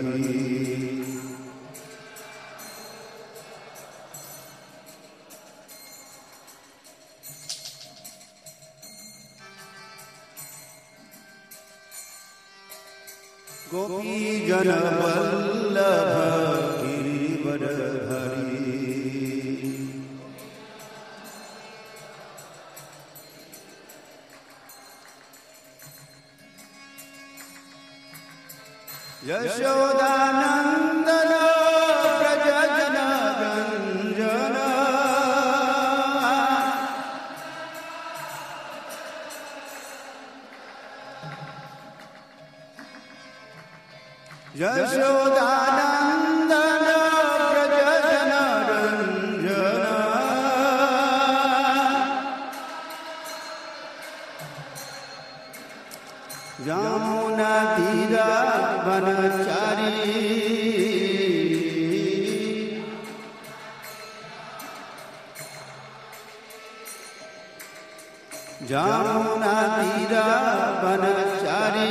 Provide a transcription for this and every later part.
गोपी जन वल्लभ गिरिवरधारी यशोदानंदन व्रज जन रंजन यशोदानंदन व्रज जन रंजन यमुना तीरा वनचारी यमुना तीरा वनचारी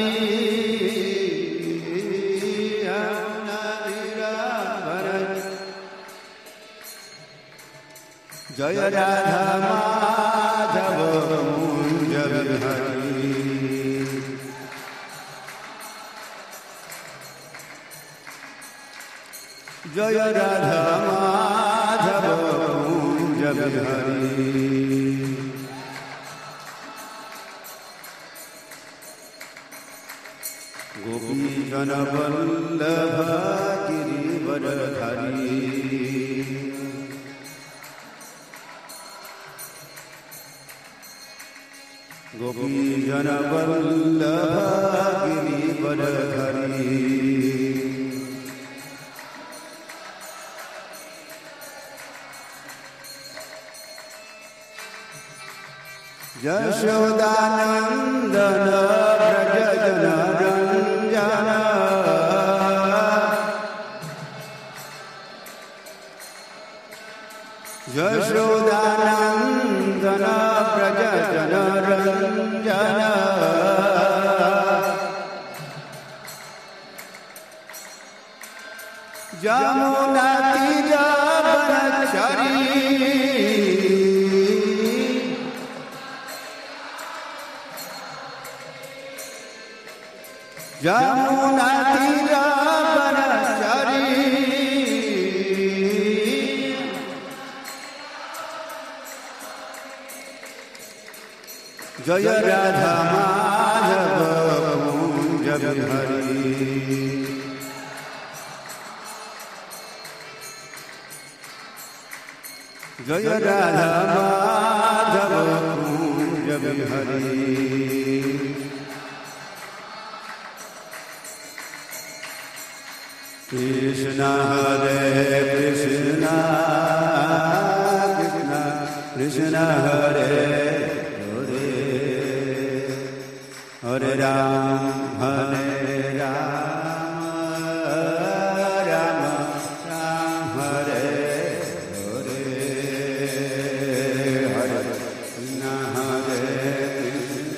जय राधा माधव कुंज बिहारी जय राधा माधव कुंज बिहारी गोपी जन वल्लभ गिरिवरधारी गोपी जन वल्लभ गिरिवरधारी यशोदानंदन व्रज जन रंजन यशोदानंदन व्रज जन रंजन यमुना तीर वनचारी यमुना तीर वनचारी जय राधा माधव कुंज बिहारी जय राधा माधव कुंज बिहारी कृष्ण हरे कृष्ण कृष्ण कृष्ण हरे हरे हरे राम राम राम हरे हरे हरे कृष्ण हरे कृष्ण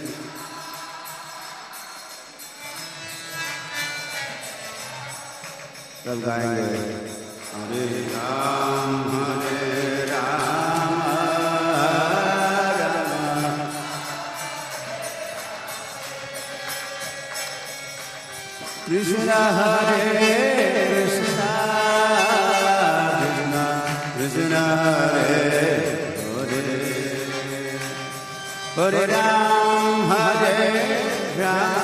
सब गाएंगे हरे राम राम कृष्ण हरे Krishna Krishna Krishna Hare Hare Hare Ram Ram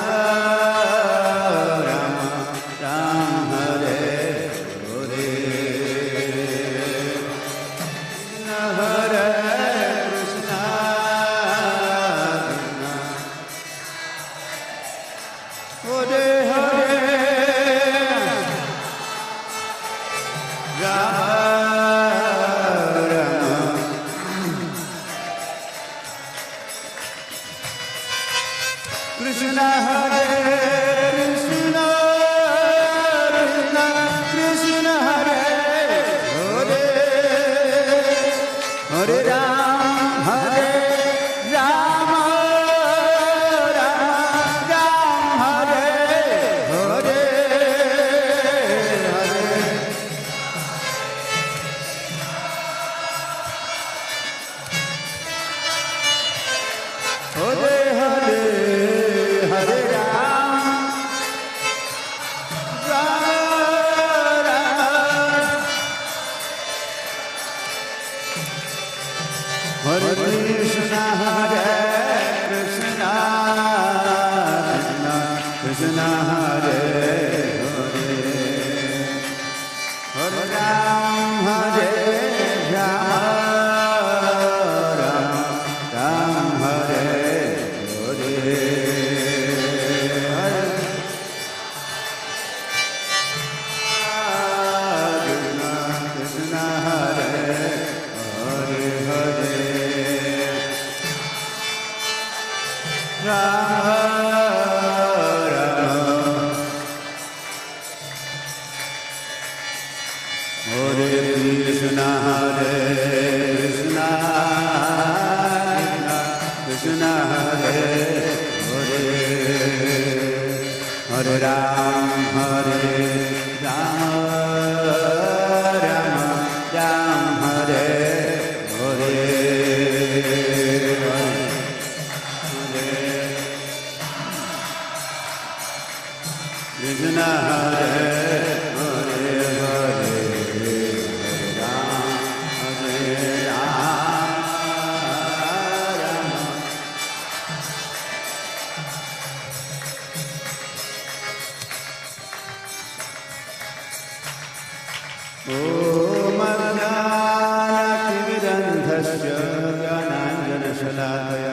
Ram Hare Hare Hare Krishna Hare Hare Hare Krishna Krishna Krishna Hare Hare Hare Ram Hare Ram Ram Ram Hare Hare Krishna Hare Hare Hare Hare Ram Hare Ram Ram Ram Hare Hare Krishna Hare Hare Hare Ram Hare Ram Ram Om Ajnana-timirandhasya Jnananjana-shalakaya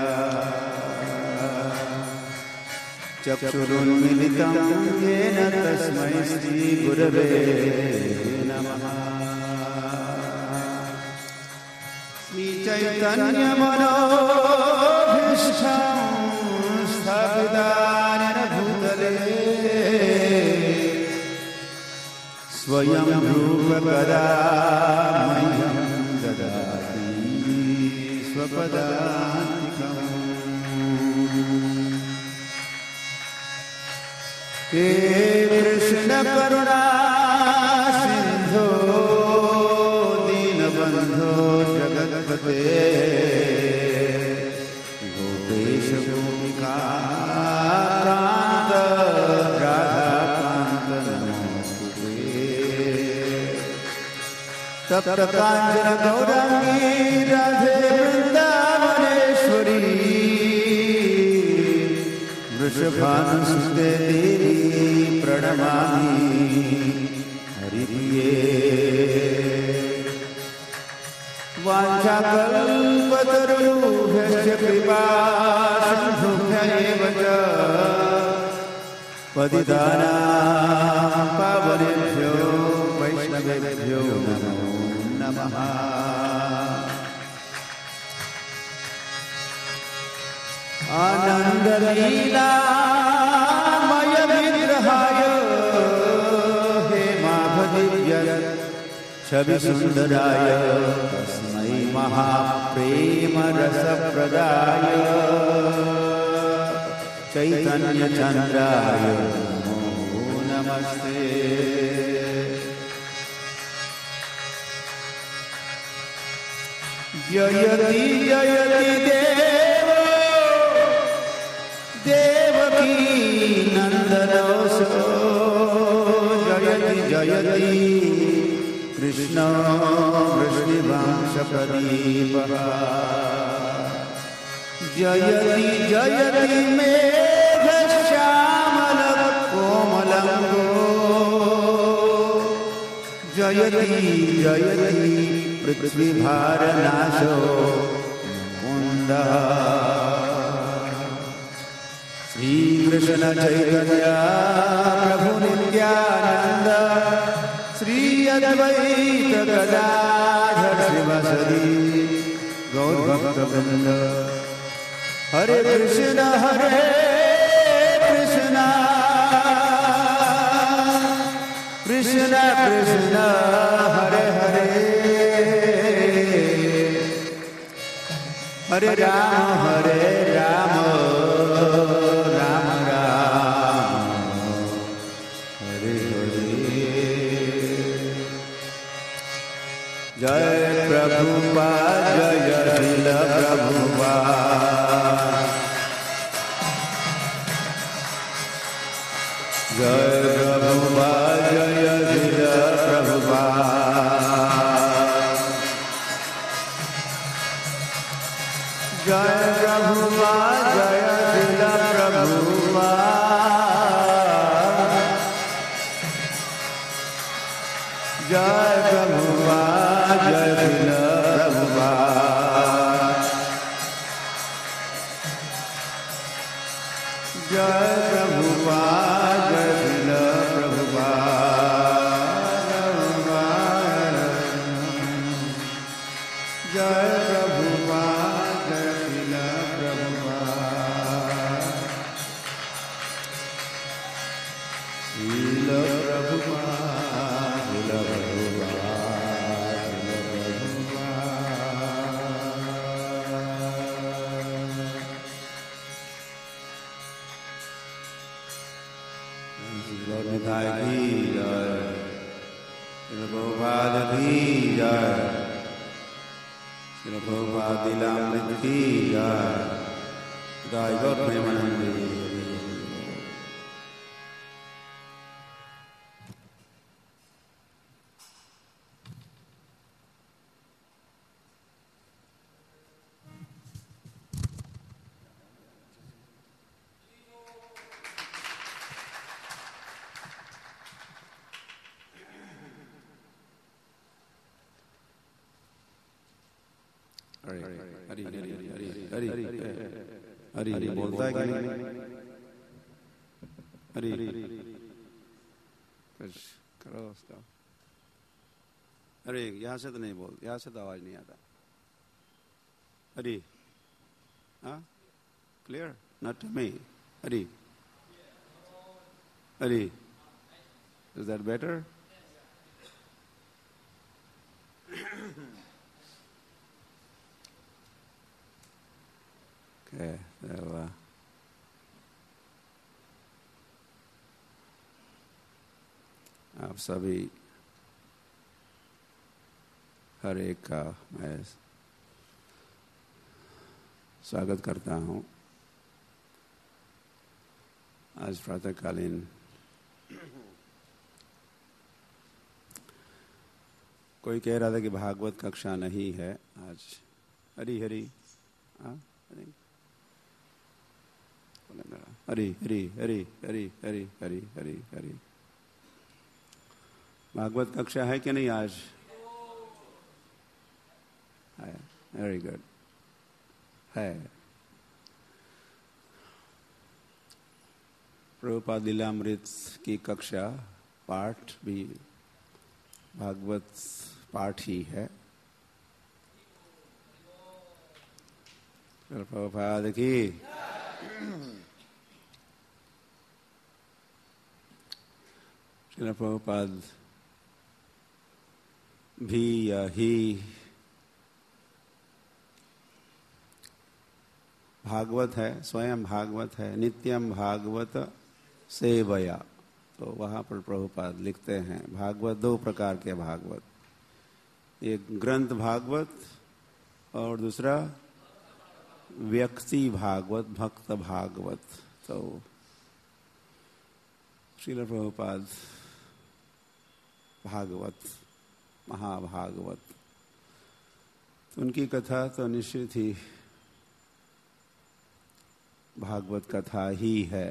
Chakshurunmilitam yena tasmai Shri Gurave Namaha Shri Chaitanya Manobhishtam Sthapitanena Bhutale Swayam Rupa Kada Mayam Dadati Swapadantikam He Krishna Karuna Sindho Dinabandho Jagatpate Gopesha Gopika Kanta Radha Kanta Tapta Kanjana Gaurangi Radhe Vrindavaneshwari Vrishabhanusute Devi Pranamami Haripriye Vanchakalpatarubhyasya kripa sindhubhya eva ca Patitanam pavanebhyo Vaishnavebhyo namo Namaha Ananda Leela Maya Vigrahaya Hemabhadivya Chavi Sundaraya Tasmai Mahaprema Rasa Pradaya Chaitanya Chandraya Namo Namaste Jayati Jayati Deva Devaki Nandanoso Jayati Jayati Krishna Vrishnivamsha Pradeepaha Jayati Jayati Megha Shyamala Komalango Jayati Jayati Prithvi Bharanasho Mukunda Shri Krishna Chaitanya Prabhu Nityananda Shri Advaita Gadadhar Srivasadi Gaur Bhakta Vrinda Hare Krishna Krishna Krishna Krishna Hare Hare Hare Rama Rama Rama Hare Hare Jai Prabhupada Jai Srila Prabhupada Jai Prabhupada Jai Srila Prabhupada जय प्रभुपाद जय श्रील प्रभुपाद जय प्रभुपाद जय श्रील प्रभुपाद जय प्रभुपाद जय श्रील प्रभुपाद श्रील प्रभुपाद श्रील निताय की जय श्रील प्रभुपाद की जय श्रील प्रभुपाद लीलामृत की जय जय गौर प्रेमानंद। हरि हरि बोलता है कि नहीं? हरि कुछ करो उसका। अरे यहाँ से तो नहीं बोल, यहाँ से तो आवाज नहीं आता। हरि हाँ clear not to me. Hari Hari is that better? Okay, so आप सभी हर एक का मैं स्वागत करता हूँ। आज प्रातःकालीन कोई कह रहा था कि भागवत कक्षा नहीं है आज। हरि हरि हरि हरि हरि हरि हरि हरि हरि हरि। भागवत कक्षा है कि नहीं आज? है, वेरी गुड है। प्रभुपाद लीलामृत की कक्षा पाठ भी भागवत पाठ ही है। प्रभुपाद की श्रील प्रभुपाद भी यही भागवत है, स्वयं भागवत है। नित्यम भागवत सेवया, तो वहाँ पर प्रभुपाद लिखते हैं भागवत दो प्रकार के भागवत, एक ग्रंथ भागवत और दूसरा व्यक्ति भागवत, भक्त भागवत। तो श्रील प्रभुपाद भागवत महाभागवत, तो उनकी कथा तो निश्चित ही भागवत कथा ही है।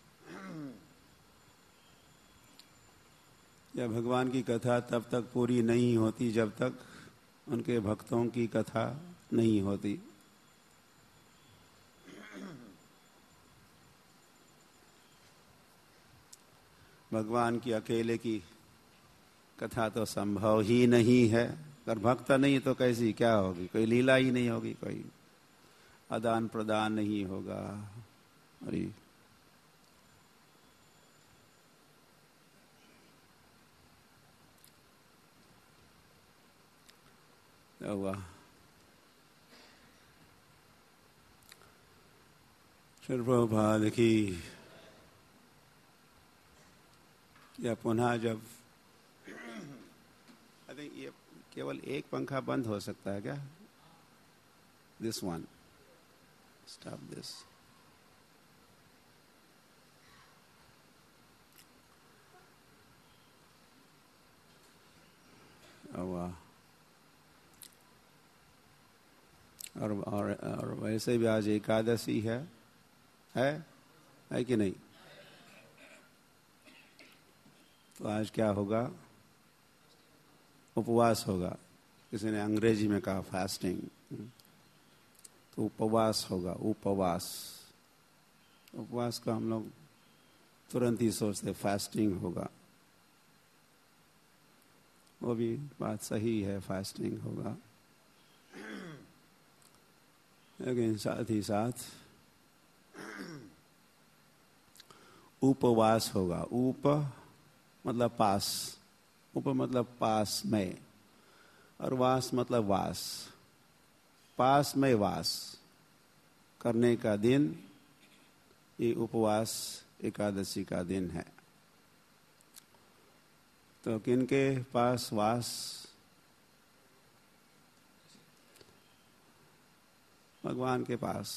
या भगवान की कथा तब तक पूरी नहीं होती जब तक उनके भक्तों की कथा नहीं होती। भगवान की अकेले की कथा तो संभव ही नहीं है। अगर भक्त नहीं तो कैसी क्या होगी? कोई लीला ही नहीं होगी, कोई आदान प्रदान नहीं होगा। अरे क्या हुआ? श्री प्रभुपाद की या पुनः जब अरे ये केवल एक पंखा बंद हो सकता है क्या? This one, stop this. और वैसे भी आज एकादशी है कि नहीं? तो आज क्या होगा? उपवास होगा। किसी ने अंग्रेजी में कहा फास्टिंग, तो उपवास होगा। उपवास, उपवास का हम लोग तुरंत ही सोचते फास्टिंग होगा। वो भी बात सही है, फास्टिंग होगा, लेकिन साथ ही साथ उपवास होगा। उप मतलब पास, उप मतलब पास में, और वास मतलब वास। पास में वास करने का दिन ये उपवास एकादशी का दिन है। तो किनके पास वास? भगवान के पास।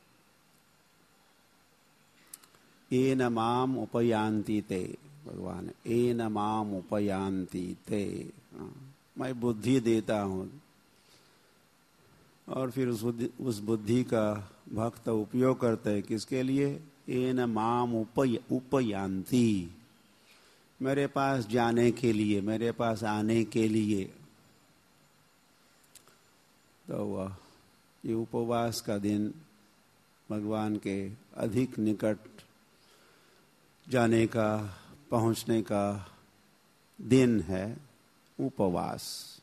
एन माम उपयान्ति ते, भगवान एन माम उपयान्ति ते, मैं बुद्धि देता हूं, और फिर उस बुद्धि का भक्त उपयोग करते हैं किसके लिए? एन माम उपयान्ति, मेरे पास जाने के लिए, मेरे पास आने के लिए। तो वह ये उपवास का दिन भगवान के अधिक निकट जाने का, पहुंचने का दिन है उपवास।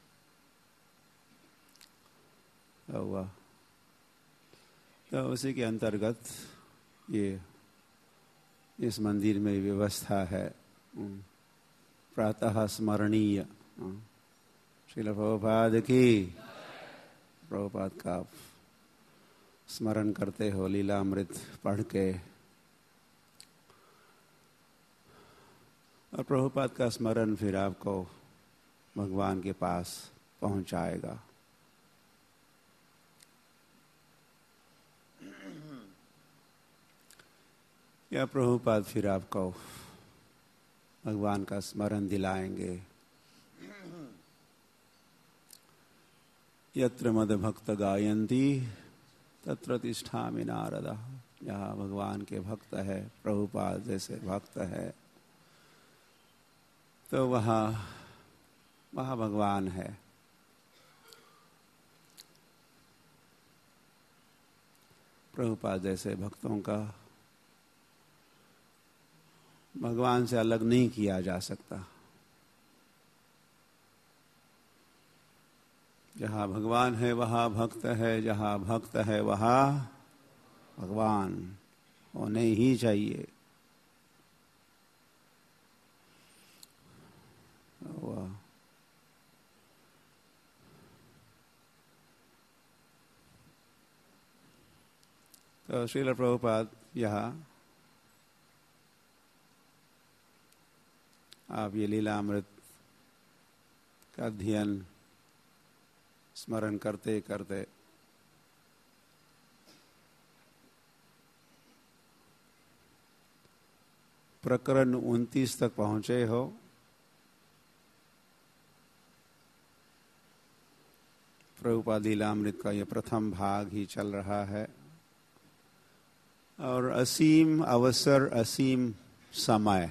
तो उसी के अंतर्गत ये इस मंदिर में व्यवस्था है प्रातः स्मरणीय। श्रील प्रभुपाद की, प्रभुपाद का स्मरण करते हो लीलामृत पढ़ के, और प्रभुपाद का स्मरण फिर आपको भगवान के पास पहुंचाएगा। या प्रभुपाद फिर आपको भगवान का स्मरण दिलाएंगे। यत्र मद भक्त गायन्ति तत्र तिष्ठामि नारदः। जहाँ भगवान के भक्त है, प्रभुपाद जैसे भक्त है, तो वहाँ भगवान है। प्रभुपाद जैसे भक्तों का भगवान से अलग नहीं किया जा सकता। जहाँ भगवान है वहाँ भक्त है, जहाँ भक्त है वहाँ भगवान होने ही चाहिए। तो श्रील प्रभुपाद यहाँ आप ये लीलामृत का अध्ययन स्मरण करते करते प्रकरण 29 तक पहुंचे हो। प्रभुपाद लीलामृत का ये प्रथम भाग ही चल रहा है, और असीम अवसर, असीम समय,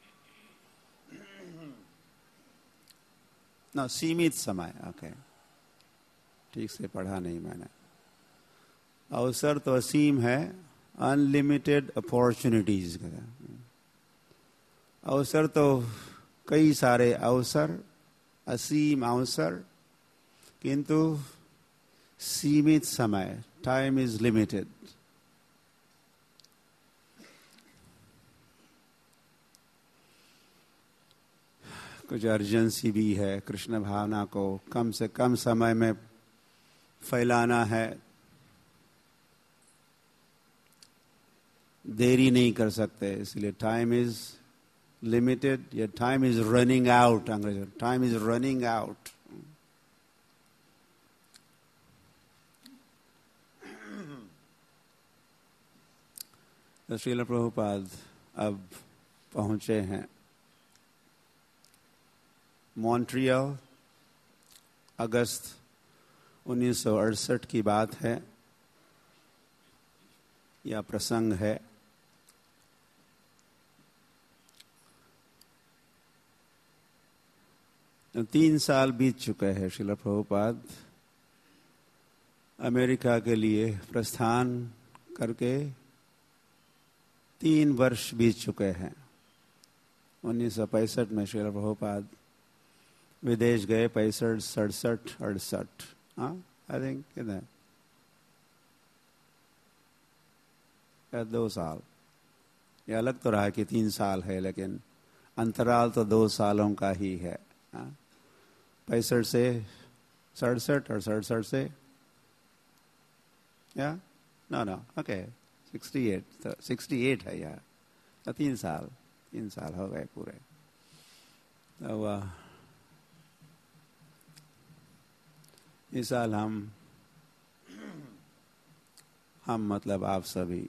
ना सीमित समय। ओके, ठीक से पढ़ा नहीं मैंने। अवसर तो असीम है, अनलिमिटेड अपॉर्चुनिटीज। अवसर तो कई सारे अवसर, असीम अवसर, किंतु सीमित समय, टाइम इज लिमिटेड। कुछ अर्जेंसी भी है, कृष्ण भावना को कम से कम समय में फैलाना है, देरी नहीं कर सकते, इसलिए टाइम इज लिमिटेड, या टाइम इज रनिंग आउट। अंग्रेजी टाइम इज रनिंग आउट। तो श्रील प्रभुपाद अब पहुंचे हैं मॉन्ट्रियल। अगस्त 1968 की बात है, यह प्रसंग है। 3 साल बीत चुके हैं श्रील प्रभुपाद अमेरिका के लिए प्रस्थान करके 3 वर्ष बीत चुके हैं। 1965 में श्रील प्रभुपाद विदेश गए, 65, 67, 68, हाँ आई थिंक कितना 2 साल। ये अलग तो रहा कि 3 साल है, लेकिन अंतराल तो 2 सालों का ही है। 65 से 67 और 67 से या नो ओके 68, तो 68 है यार। तो 3 साल हो गए पूरे। तो इस साल हम मतलब आप सभी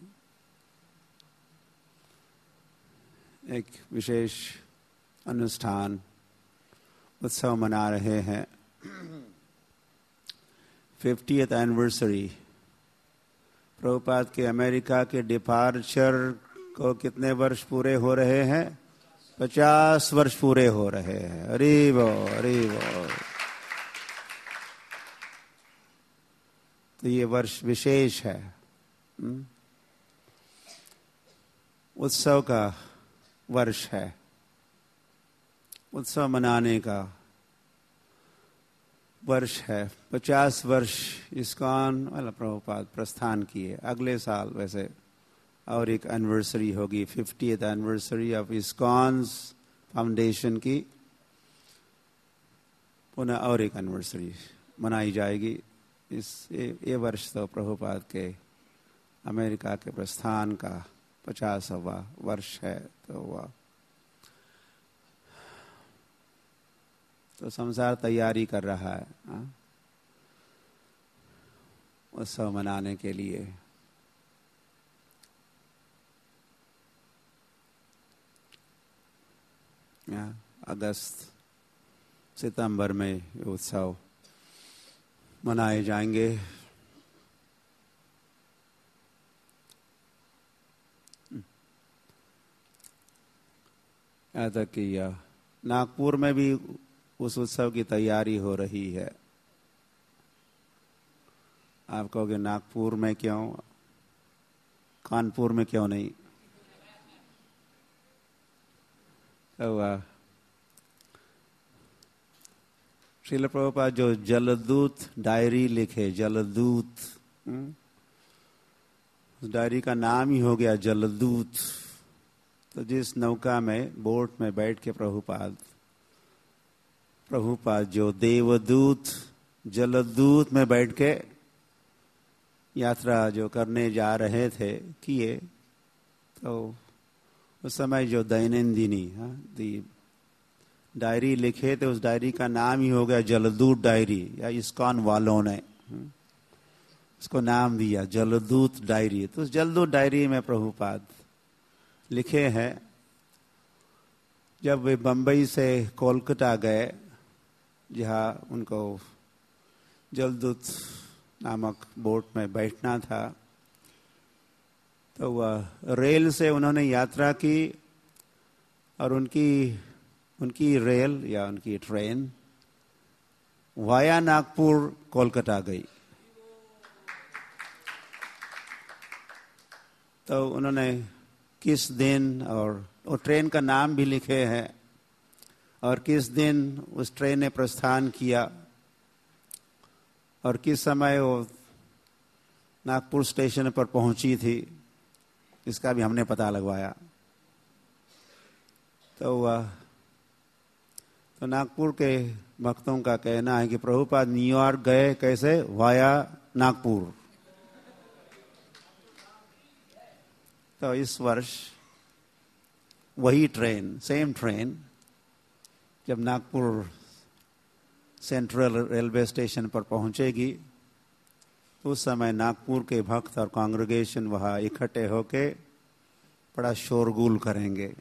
एक विशेष अनुष्ठान उत्सव मना रहे हैं। 50th एनिवर्सरी प्रभुपाद के अमेरिका के डिपार्चर को कितने वर्ष पूरे हो रहे हैं? 50 वर्ष पूरे हो रहे हैं। अरे वो तो ये वर्ष विशेष है, उत्सव का वर्ष है, उत्सव मनाने का वर्ष है। 50 वर्ष इस्कॉन वाला प्रभुपाद प्रस्थान किए। अगले साल वैसे और एक एनिवर्सरी होगी, 50th एनिवर्सरी ऑफ इस्कॉन्स फाउंडेशन की, पुनः और एक एनिवर्सरी मनाई जाएगी। ये वर्ष तो प्रभुपाद के अमेरिका के प्रस्थान का 50वां वर्ष है। तो संसार तैयारी कर रहा है उत्सव मनाने के लिए। अगस्त सितंबर में उत्सव मनाए जाएंगे। यहाँ तक कि नागपुर में भी उस उत्सव की तैयारी हो रही है। आप कहोगे नागपुर में क्यों, कानपुर में क्यों नहीं? तो श्रील प्रभुपाद जो जलदूत डायरी लिखे, जलदूत, उस डायरी का नाम ही हो गया जलदूत। तो जिस नौका में, बोट में बैठ के प्रभुपाद जो देवदूत जलदूत में बैठ के यात्रा जो करने जा रहे थे किए, तो उस समय जो दैनंदिनी डायरी लिखे थे, उस डायरी का नाम ही हो गया जलदूत डायरी, या इस्कॉन वालों ने उसको नाम दिया जलदूत डायरी। तो उस जलदूत डायरी में प्रभुपाद लिखे हैं, जब वे बंबई से कोलकाता गए, जहाँ उनको जलदूत नामक बोट में बैठना था, तो वह रेल से उन्होंने यात्रा की और उनकी रेल या उनकी ट्रेन वाया नागपुर कोलकाता गई। तो उन्होंने किस दिन, और वो ट्रेन का नाम भी लिखे हैं, और किस दिन उस ट्रेन ने प्रस्थान किया और किस समय वो नागपुर स्टेशन पर पहुंची थी, इसका भी हमने पता लगवाया। तो नागपुर के भक्तों का कहना है कि प्रभुपाद न्यूयॉर्क गए कैसे? वाया नागपुर। तो इस वर्ष वही ट्रेन, सेम ट्रेन, जब नागपुर सेंट्रल रेलवे स्टेशन पर पहुंचेगी, तो उस समय नागपुर के भक्त और कांग्रेगेशन वहाँ इकट्ठे होके बड़ा शोरगुल करेंगे।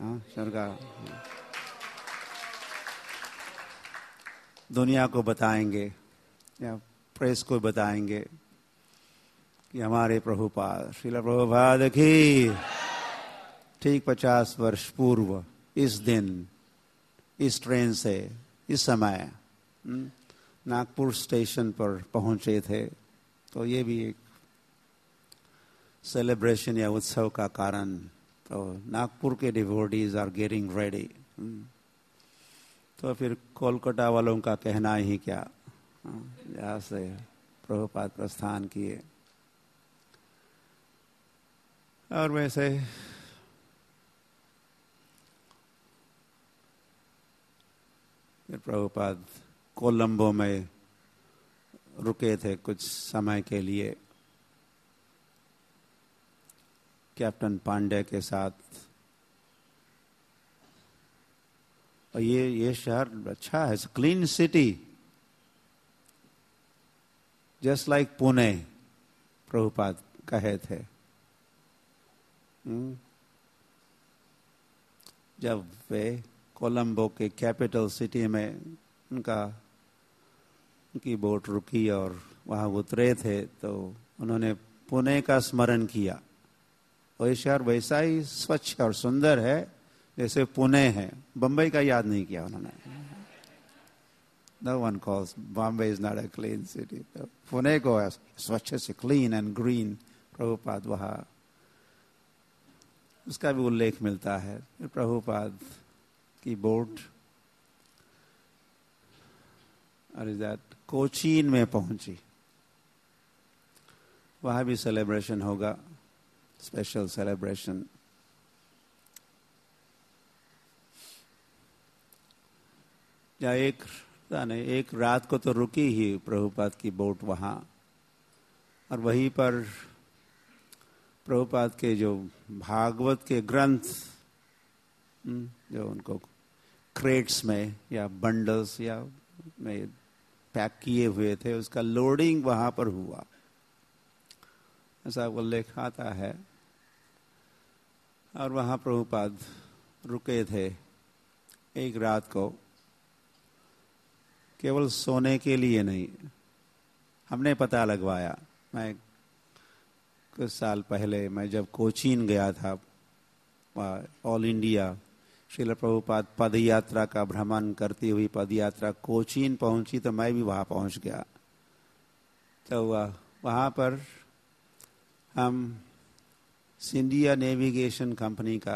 दुनिया को बताएंगे या प्रेस को बताएंगे कि हमारे प्रभुपाद, श्रील प्रभुपाद की ठीक 50 वर्ष पूर्व इस दिन इस ट्रेन से इस समय नागपुर स्टेशन पर पहुंचे थे, तो ये भी एक सेलिब्रेशन या उत्सव का कारण। तो नागपुर के डिवोटीज आर गेटिंग रेडी। तो फिर कोलकाता वालों का कहना ही क्या, जहाँ से प्रभुपाद प्रस्थान किए। और वैसे फिर प्रभुपाद कोलंबो में रुके थे कुछ समय के लिए कैप्टन पांडे के साथ। और ये शहर अच्छा है, clean city, just like Pune, Prabhupada कहे थे। जब वे कोलंबो के कैपिटल सिटी में उनकी बोट रुकी और वहाँ उतरे थे, तो उन्होंने पुणे का स्मरण किया। और शहर वैसा ही स्वच्छ और सुंदर है जैसे पुणे है, बंबई का याद नहीं किया उन्होंने। No one calls Bombay is not a clean city. तो पुणे को स्वच्छ से क्लीन एंड ग्रीन प्रभुपाद वहाँ, उसका भी उल्लेख मिलता है। प्रभुपाद की बोट कोचीन में पहुंची, वहां भी सेलिब्रेशन होगा, स्पेशल सेलिब्रेशन। या एक रात को तो रुकी ही प्रभुपाद की बोट वहां, और वहीं पर प्रभुपाद के जो भागवत के ग्रंथ जो उनको क्रेट्स में या बंडल्स या में पैक किए हुए थे, उसका लोडिंग वहां पर हुआ, ऐसा उल्लेख आता है। और वहां प्रभुपाद रुके थे एक रात को, केवल सोने के लिए नहीं। हमने पता लगवाया, मैं कुछ साल पहले मैं जब कोचीन गया था, ऑल इंडिया श्रील प्रभुपाद पद यात्रा का भ्रमण करती हुई पद यात्रा कोचीन पहुंची, तो मैं भी वहां पहुंच गया। तो वहां पर हम सिंडिया नेविगेशन कंपनी का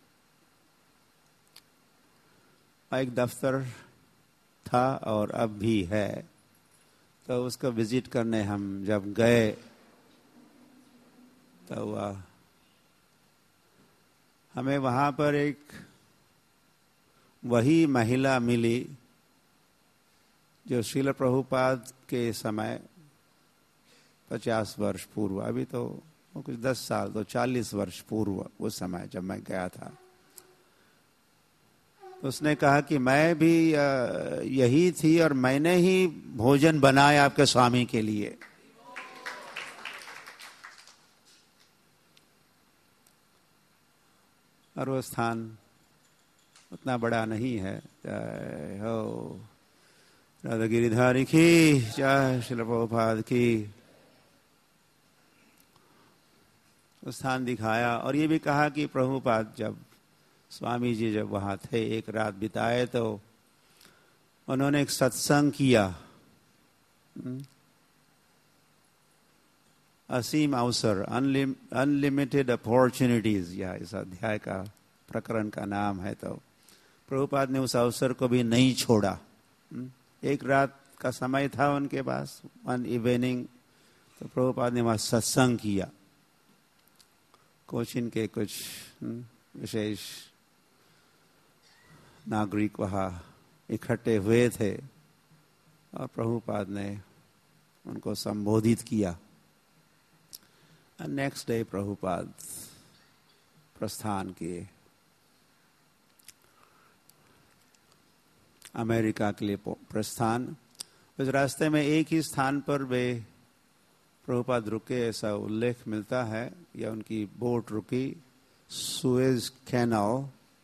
एक दफ्तर था और अब भी है, तो उसको विजिट करने हम जब गए तो हमें वहां पर एक वही महिला मिली जो श्रील प्रभुपाद के समय 50 वर्ष पूर्व, अभी तो कुछ 10 साल, तो 40 वर्ष पूर्व उस समय जब मैं गया था, तो उसने कहा कि मैं भी यही थी और मैंने ही भोजन बनाया आपके स्वामी के लिए। और वो स्थान उतना बड़ा नहीं है। जय हो राधा गिरिधारी की, जय श्रील प्रभुपाद की। स्थान दिखाया और ये भी कहा कि प्रभुपाद जब स्वामी जी जब वहां थे, एक रात बिताए, तो उन्होंने एक सत्संग किया। असीम अवसर, अनलिमिटेड अपॉर्चुनिटीज, या इस अध्याय का प्रकरण का नाम है। तो प्रभुपाद ने उस अवसर को भी नहीं छोड़ा। एक रात का समय था उनके पास, वन इवनिंग, तो प्रभुपाद ने वहां सत्संग किया। कोचीन के कुछ विशेष नागरिक वहां इकट्ठे हुए थे और प्रभुपाद ने उनको संबोधित किया। नेक्स्ट डे प्रभुपाद प्रस्थान किए अमेरिका के लिए प्रस्थान। उस रास्ते में एक ही स्थान पर वे प्रभुपाद रुके, ऐसा उल्लेख मिलता है, या उनकी बोट रुकी, सुएज कैनाल,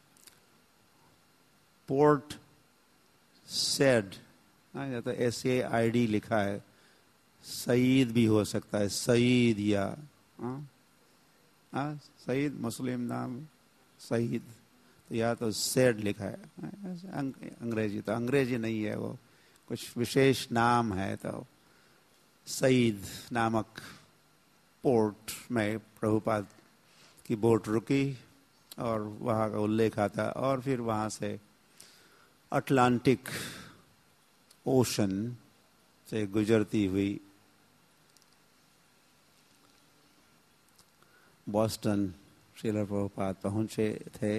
पोर्ट सेड, तो SAID लिखा है, सईद भी हो सकता है, सईद या सईद मुस्लिम नाम, सईद तो या तो सेड लिखा है, अंग्रेजी तो अंग्रेजी नहीं है, वो कुछ विशेष नाम है। तो सईद नामक पोर्ट में प्रभुपाद की बोट रुकी और वहाँ का उल्लेख आता, और फिर वहाँ से अटलांटिक ओशन से गुजरती हुई बॉस्टन श्रील प्रभुपाद पहुँचे थे।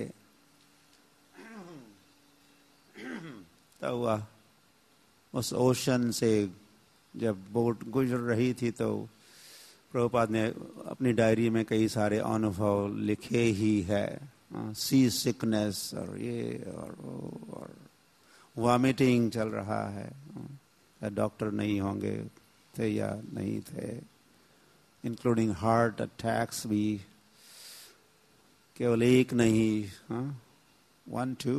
तो वह उस ओशन से जब बोट गुजर रही थी तो प्रभुपाद ने अपनी डायरी में कई सारे अनुभव लिखे ही है, सी सिकनेस और ये और वॉमिटिंग चल रहा है, डॉक्टर नहीं होंगे थे या नहीं थे, इंक्लूडिंग हार्ट अटैक्स भी, केवल एक नहीं, 1 2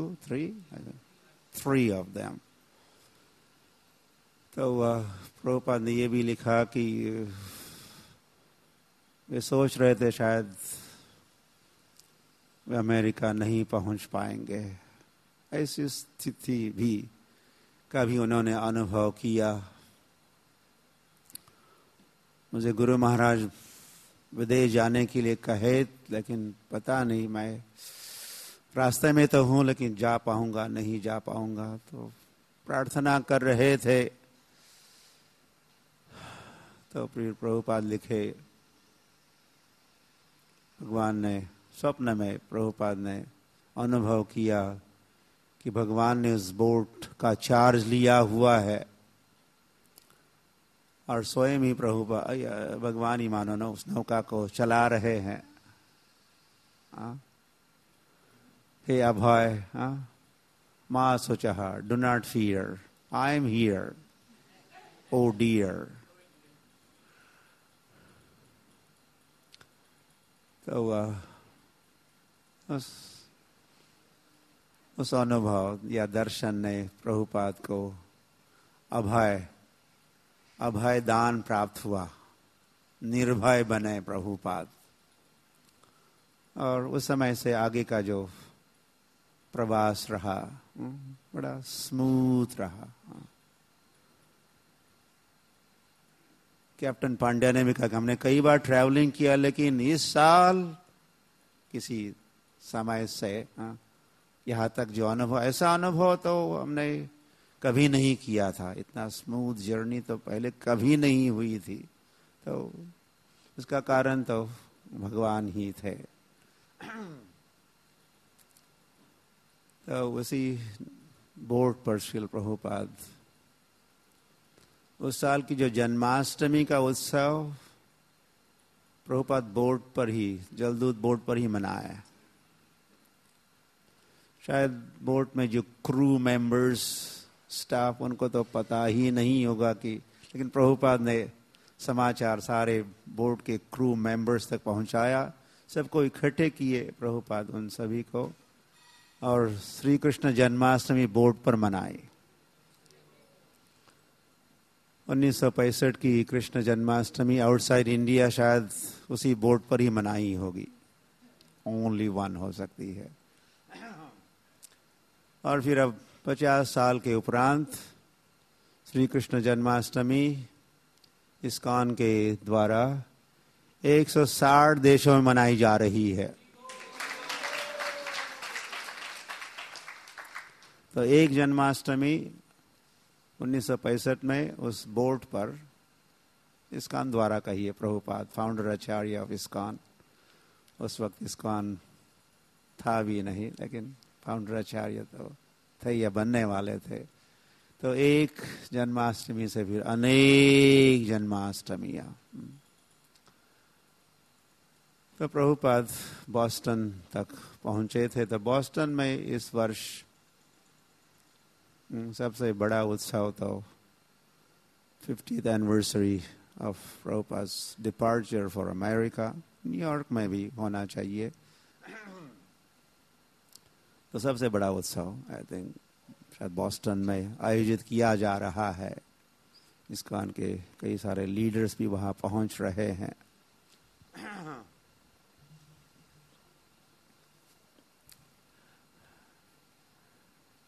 3 ऑफ देम। तो प्रभुपाद ने ये भी लिखा कि वे सोच रहे थे शायद वे अमेरिका नहीं पहुंच पाएंगे। ऐसी स्थिति भी कभी उन्होंने अनुभव किया। मुझे गुरु महाराज विदेश जाने के लिए कहे, लेकिन पता नहीं, मैं रास्ते में तो हूँ लेकिन जा पाऊंगा नहीं जा पाऊंगा। तो प्रार्थना कर रहे थे तो फिर प्रभुपाद लिखे, भगवान ने स्वप्न में प्रभुपाद ने अनुभव किया कि भगवान ने उस बोट का चार्ज लिया हुआ है और स्वयं ही प्रभुपाद भगवान ही मानो ना उस नौका को चला रहे हैं। हे अभय, मा सोचहा, do not fear, I am here, O dear. तो उस अनुभव या दर्शन ने प्रभुपाद को अभय दान प्राप्त हुआ, निर्भय बने प्रभुपाद। और उस समय से आगे का जो प्रवास रहा बड़ा स्मूथ रहा। कैप्टन पांड्या ने भी कहा कि हमने कई बार ट्रैवलिंग किया लेकिन इस साल किसी समय से यहाँ तक जो अनुभव, ऐसा अनुभव तो हमने कभी नहीं किया था। इतना स्मूथ जर्नी तो पहले कभी नहीं हुई थी। तो इसका कारण तो भगवान ही थे। तो उसी बोट पर श्रील प्रभुपाद उस साल की जो जन्माष्टमी का उत्सव प्रभुपाद बोट पर ही, जलदूत बोट पर ही मनाया। शायद बोट में जो क्रू मेंबर्स, स्टाफ, उनको तो पता ही नहीं होगा कि, लेकिन प्रभुपाद ने समाचार सारे बोट के क्रू मेंबर्स तक पहुंचाया। सबको इकट्ठे किए प्रभुपाद उन सभी को, और श्री कृष्ण जन्माष्टमी बोट पर मनाई। 1965 की कृष्ण जन्माष्टमी आउटसाइड इंडिया शायद उसी बोट पर ही मनाई होगी, ओनली वन हो सकती है। और फिर अब 50 साल के उपरांत श्री कृष्ण जन्माष्टमी इस्कॉन के द्वारा 160 देशों में मनाई जा रही है। तो एक जन्माष्टमी 1965 में उस बोट पर इस्कॉन द्वारा कही है। Prabhupada founder acharya of ISKCON, उस वक्त इस्कॉन था भी नहीं, लेकिन फाउंडर आचार्य तो थे या बनने वाले थे। तो एक जन्माष्टमी से फिर अनेक जन्माष्टमियां। तो प्रभुपाद बॉस्टन तक पहुंचे थे। तो बॉस्टन में इस वर्ष सबसे बड़ा उत्सव तो 50th anniversary of Prabhupada's departure for America, New York में भी होना चाहिए। तो सबसे बड़ा उत्सव आई थिंक शायद बॉस्टन में आयोजित किया जा रहा है। इस्कॉन के कई सारे लीडर्स भी वहां पहुंच रहे हैं।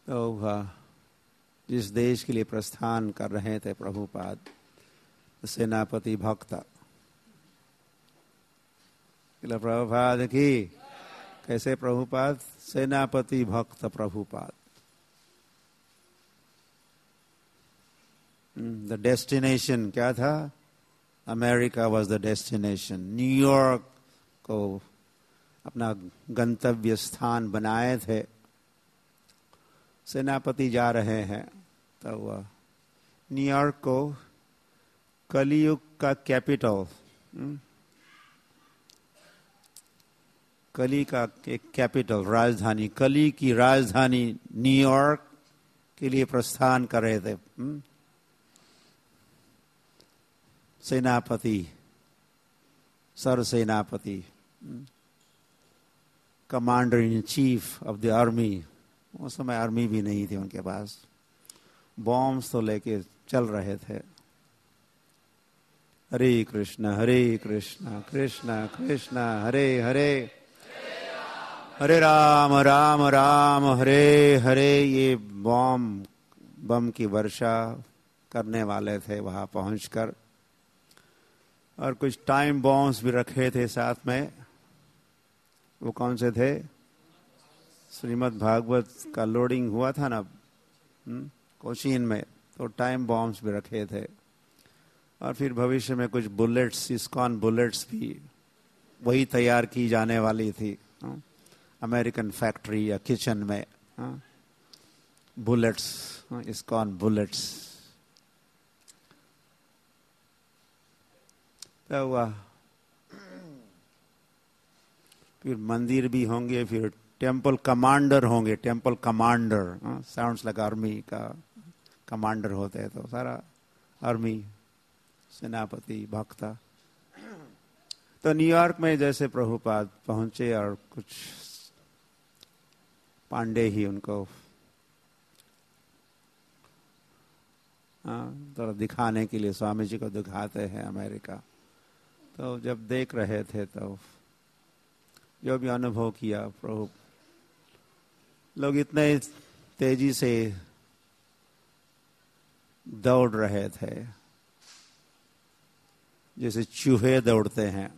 तो जिस देश के लिए प्रस्थान कर रहे थे प्रभुपाद, सेनापति भक्त, प्रभुपाद की कैसे प्रभुपाद, सेनापति भक्त प्रभुपाद। द डेस्टिनेशन क्या था? America was the destination. New York को अपना गंतव्य स्थान बनाए थे। सेनापति जा रहे हैं तो वह न्यूयॉर्क को कलियुग का कैपिटल, कली का एक कैपिटल, राजधानी, कली की राजधानी न्यूयॉर्क के लिए प्रस्थान कर रहे थे। सेनापति, सरसेनापति, commander in chief of the army. उस समय आर्मी भी नहीं थी उनके पास, बॉम्ब्स तो लेके चल रहे थे। हरे कृष्णा कृष्णा कृष्ण हरे हरे, हरे राम राम राम हरे हरे। ये बम की वर्षा करने वाले थे वहां पहुंचकर, और कुछ टाइम बॉम्ब्स भी रखे थे साथ में। वो कौन से थे? श्रीमद् भागवत का लोडिंग हुआ था ना कोचीन में, तो टाइम बॉम्ब्स भी रखे थे। और फिर भविष्य में कुछ बुलेट्स, इस्कॉन बुलेट्स भी वही तैयार की जाने वाली थी अमेरिकन फैक्ट्री या किचन में। Bullets, ISKCON bullets. तो हुआ फिर मंदिर भी होंगे, फिर टेम्पल कमांडर होंगे। Temple commander sounds like army का कमांडर होते हैं, तो सारा आर्मी, सेनापति भक्ता। तो न्यूयॉर्क में जैसे प्रभुपाद पहुंचे और कुछ पांडे ही उनको थोड़ा दिखाने के लिए स्वामी जी को दिखाते हैं अमेरिका। तो जब देख रहे थे तो जो भी अनुभव किया, प्रभु लोग इतने तेजी से दौड़ रहे थे जैसे चूहे दौड़ते हैं।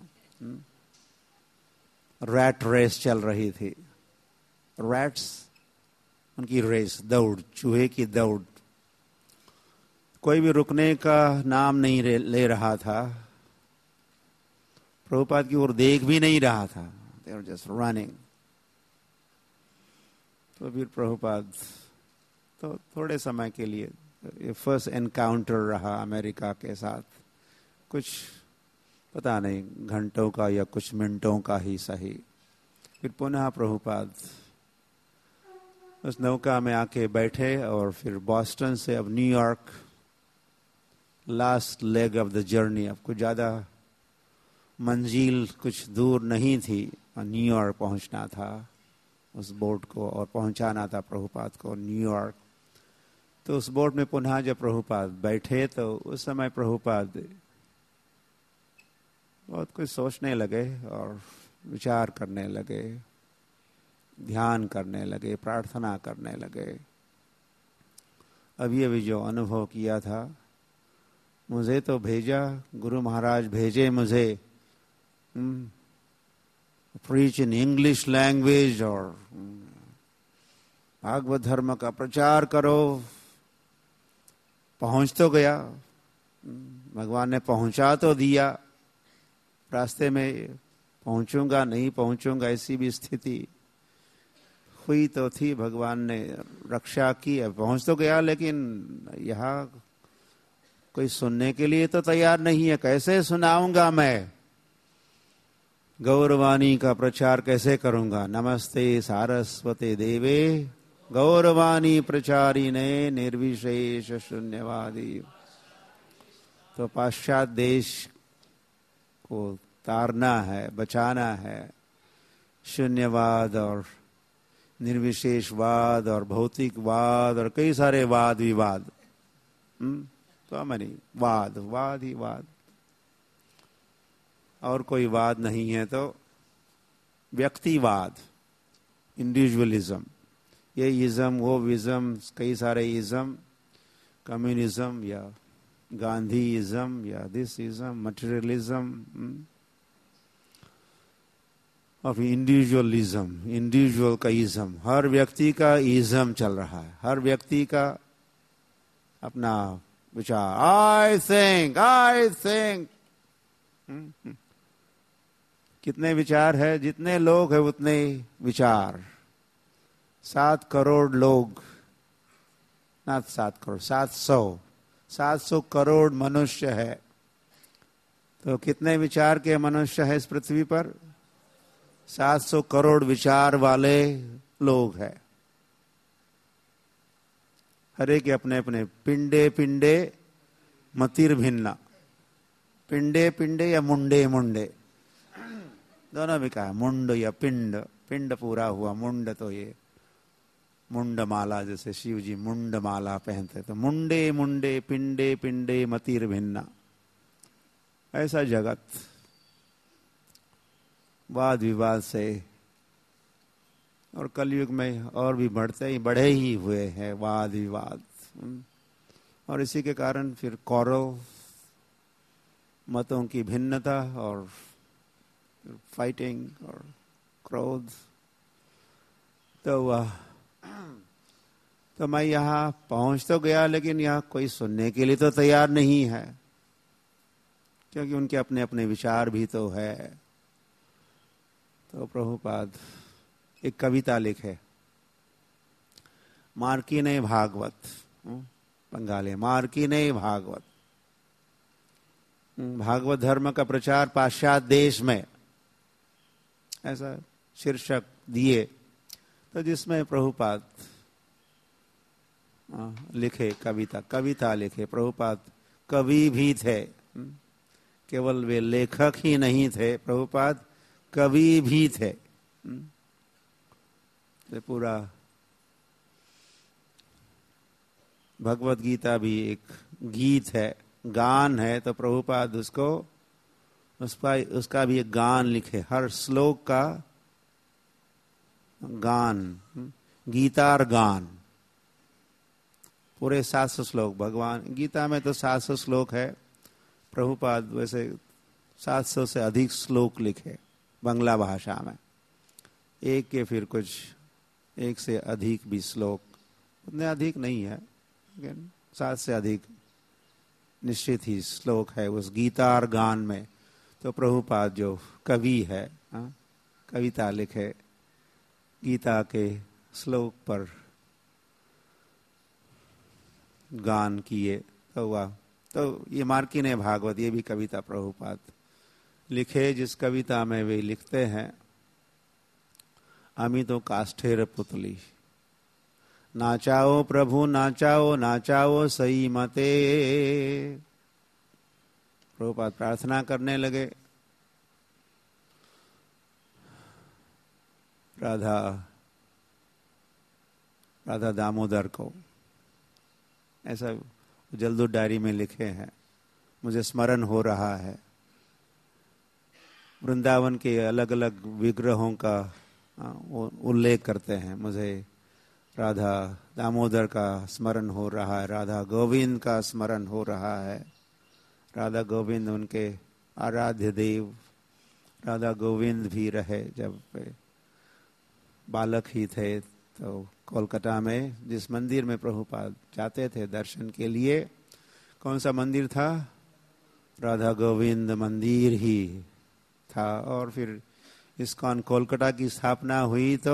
रैट रेस चल रही थी, रैट्स उनकी रेस, दौड़, चूहे की दौड़। कोई भी रुकने का नाम नहीं ले रहा था, प्रभुपाद की ओर देख भी नहीं रहा था। They were just running. तो फिर प्रभुपाद तो थोड़े समय के लिए, ये फर्स्ट एनकाउंटर रहा अमेरिका के साथ, कुछ पता नहीं घंटों का या कुछ मिनटों का ही सही। फिर पुनः प्रभुपाद उस नौका में आके बैठे और फिर बॉस्टन से अब New York, last leg of the journey. अब कुछ ज्यादा मंजिल कुछ दूर नहीं थी, न्यूयॉर्क पहुंचना था उस बोट को और पहुंचाना था प्रभुपाद को न्यूयॉर्क। तो उस बोट में पुनः जब प्रभुपाद बैठे तो उस समय प्रभुपाद बहुत कुछ सोचने लगे और विचार करने लगे, ध्यान करने लगे, प्रार्थना करने लगे। अभी अभी जो अनुभव किया था, मुझे तो भेजा, गुरु महाराज भेजे मुझे प्रीच इन इंग्लिश लैंग्वेज और भागवत धर्म का प्रचार करो। पहुंच तो गया, भगवान ने पहुंचा तो दिया, रास्ते में पहुंचूंगा नहीं पहुंचूंगा ऐसी भी स्थिति हुई तो थी, भगवान ने रक्षा की, पहुंच तो गया, लेकिन यहाँ कोई सुनने के लिए तो तैयार नहीं है। कैसे सुनाऊंगा मैं? गौरवाणी का प्रचार कैसे करूंगा? नमस्ते सारस्वते देवे गौरवाणी प्रचारिणे निर्विशेष शून्यवादी। तो पाश्चात्य देश को तारना है, बचाना है। शून्यवाद और निर्विशेषवाद और भौतिकवाद और कई सारे वाद विवाद, तो मनी वाद, वाद ही वाद, और कोई वाद नहीं है तो व्यक्तिवाद, इंडिविजुअलिज्म, ये इज़म वो विज़म, कई सारे इज़म, कम्युनिज्म या गांधीइज्म या दिस इज्म, मटेरियलिज्म और इंडिविजुअलिज्म, इंडिविजुअल का इज्म, हर व्यक्ति का इज्म चल रहा है, हर व्यक्ति का अपना विचार, आई थिंक। कितने विचार है, जितने लोग हैं उतने विचार। 7 करोड़ लोग, ना 7 करोड़, 700 करोड़ मनुष्य है, तो कितने विचार के मनुष्य है इस पृथ्वी पर? 700 करोड़ विचार वाले लोग हैं। हरे के अपने अपने पिंडे पिंडे मतिर भिन्ना, पिंडे पिंडे या मुंडे मुंडे, दोनों भी कहा, मुंड या पिंड, पिंड पूरा हुआ, मुंड तो ये मुंड माला, जैसे शिव जी मुंड माला पहनते, तो मुंडे मुंडे पिंडे पिंडे मतिर भिन्ना, ऐसा जगत वाद विवाद से, और कलयुग में और भी बढ़े ही हुए हैं वाद विवाद, और इसी के कारण फिर कौरव मतों की भिन्नता और फाइटिंग और क्रोध। तो मैं यहाँ पहुंच तो गया, लेकिन यहाँ कोई सुनने के लिए तो तैयार नहीं है, क्योंकि उनके अपने अपने विचार भी तो है। तो प्रभुपाद एक कविता लिखे, मार्किने भागवत, बंगाली मार्किने भागवत, भागवत धर्म का प्रचार पाश्चात्य देश में, ऐसा शीर्षक दिए। तो जिसमें प्रभुपाद लिखे कविता लिखे। प्रभुपाद कवि भी थे, केवल वे लेखक ही नहीं थे, प्रभुपाद कवि भी थे। पूरा भगवत गीता भी एक गीत है, गान है, तो प्रभुपाद उसका भी एक गान लिखे, हर श्लोक का गान, गीतार गान, पूरे 700 श्लोक। भगवान गीता में तो 700 श्लोक है, प्रभुपाद वैसे 700 से अधिक श्लोक लिखे बांग्ला भाषा में, एक के फिर कुछ 1 से अधिक भी श्लोक, उतने अधिक नहीं है, लेकिन 7 से अधिक निश्चित ही श्लोक है उस गीतार गान में। तो प्रभुपाद जो कवि है, कविता लिखे, गीता के श्लोक पर गान किए, तो हुआ। तो ये मार्किने भागवत, ये भी कविता प्रभुपाद लिखे, जिस कविता में वे लिखते हैं, अमी तो काष्ठेर पुतली, नाचाओ प्रभु नाचाओ, नाचाओ सही मते। प्रभुपाद प्रार्थना करने लगे, राधा दामोदर को, ऐसा जल्दू डायरी में लिखे हैं, मुझे स्मरण हो रहा है। वृंदावन के अलग अलग विग्रहों का उल्लेख करते हैं, मुझे राधा दामोदर का स्मरण हो रहा है, राधा गोविंद का स्मरण हो रहा है। राधा गोविंद उनके आराध्य देव, राधा गोविंद भी रहे जब बालक ही थे। तो कोलकाता में जिस मंदिर में प्रभुपाद जाते थे दर्शन के लिए, कौन सा मंदिर था? राधा गोविंद मंदिर ही था। और फिर इस्कॉन कोलकाता की स्थापना हुई तो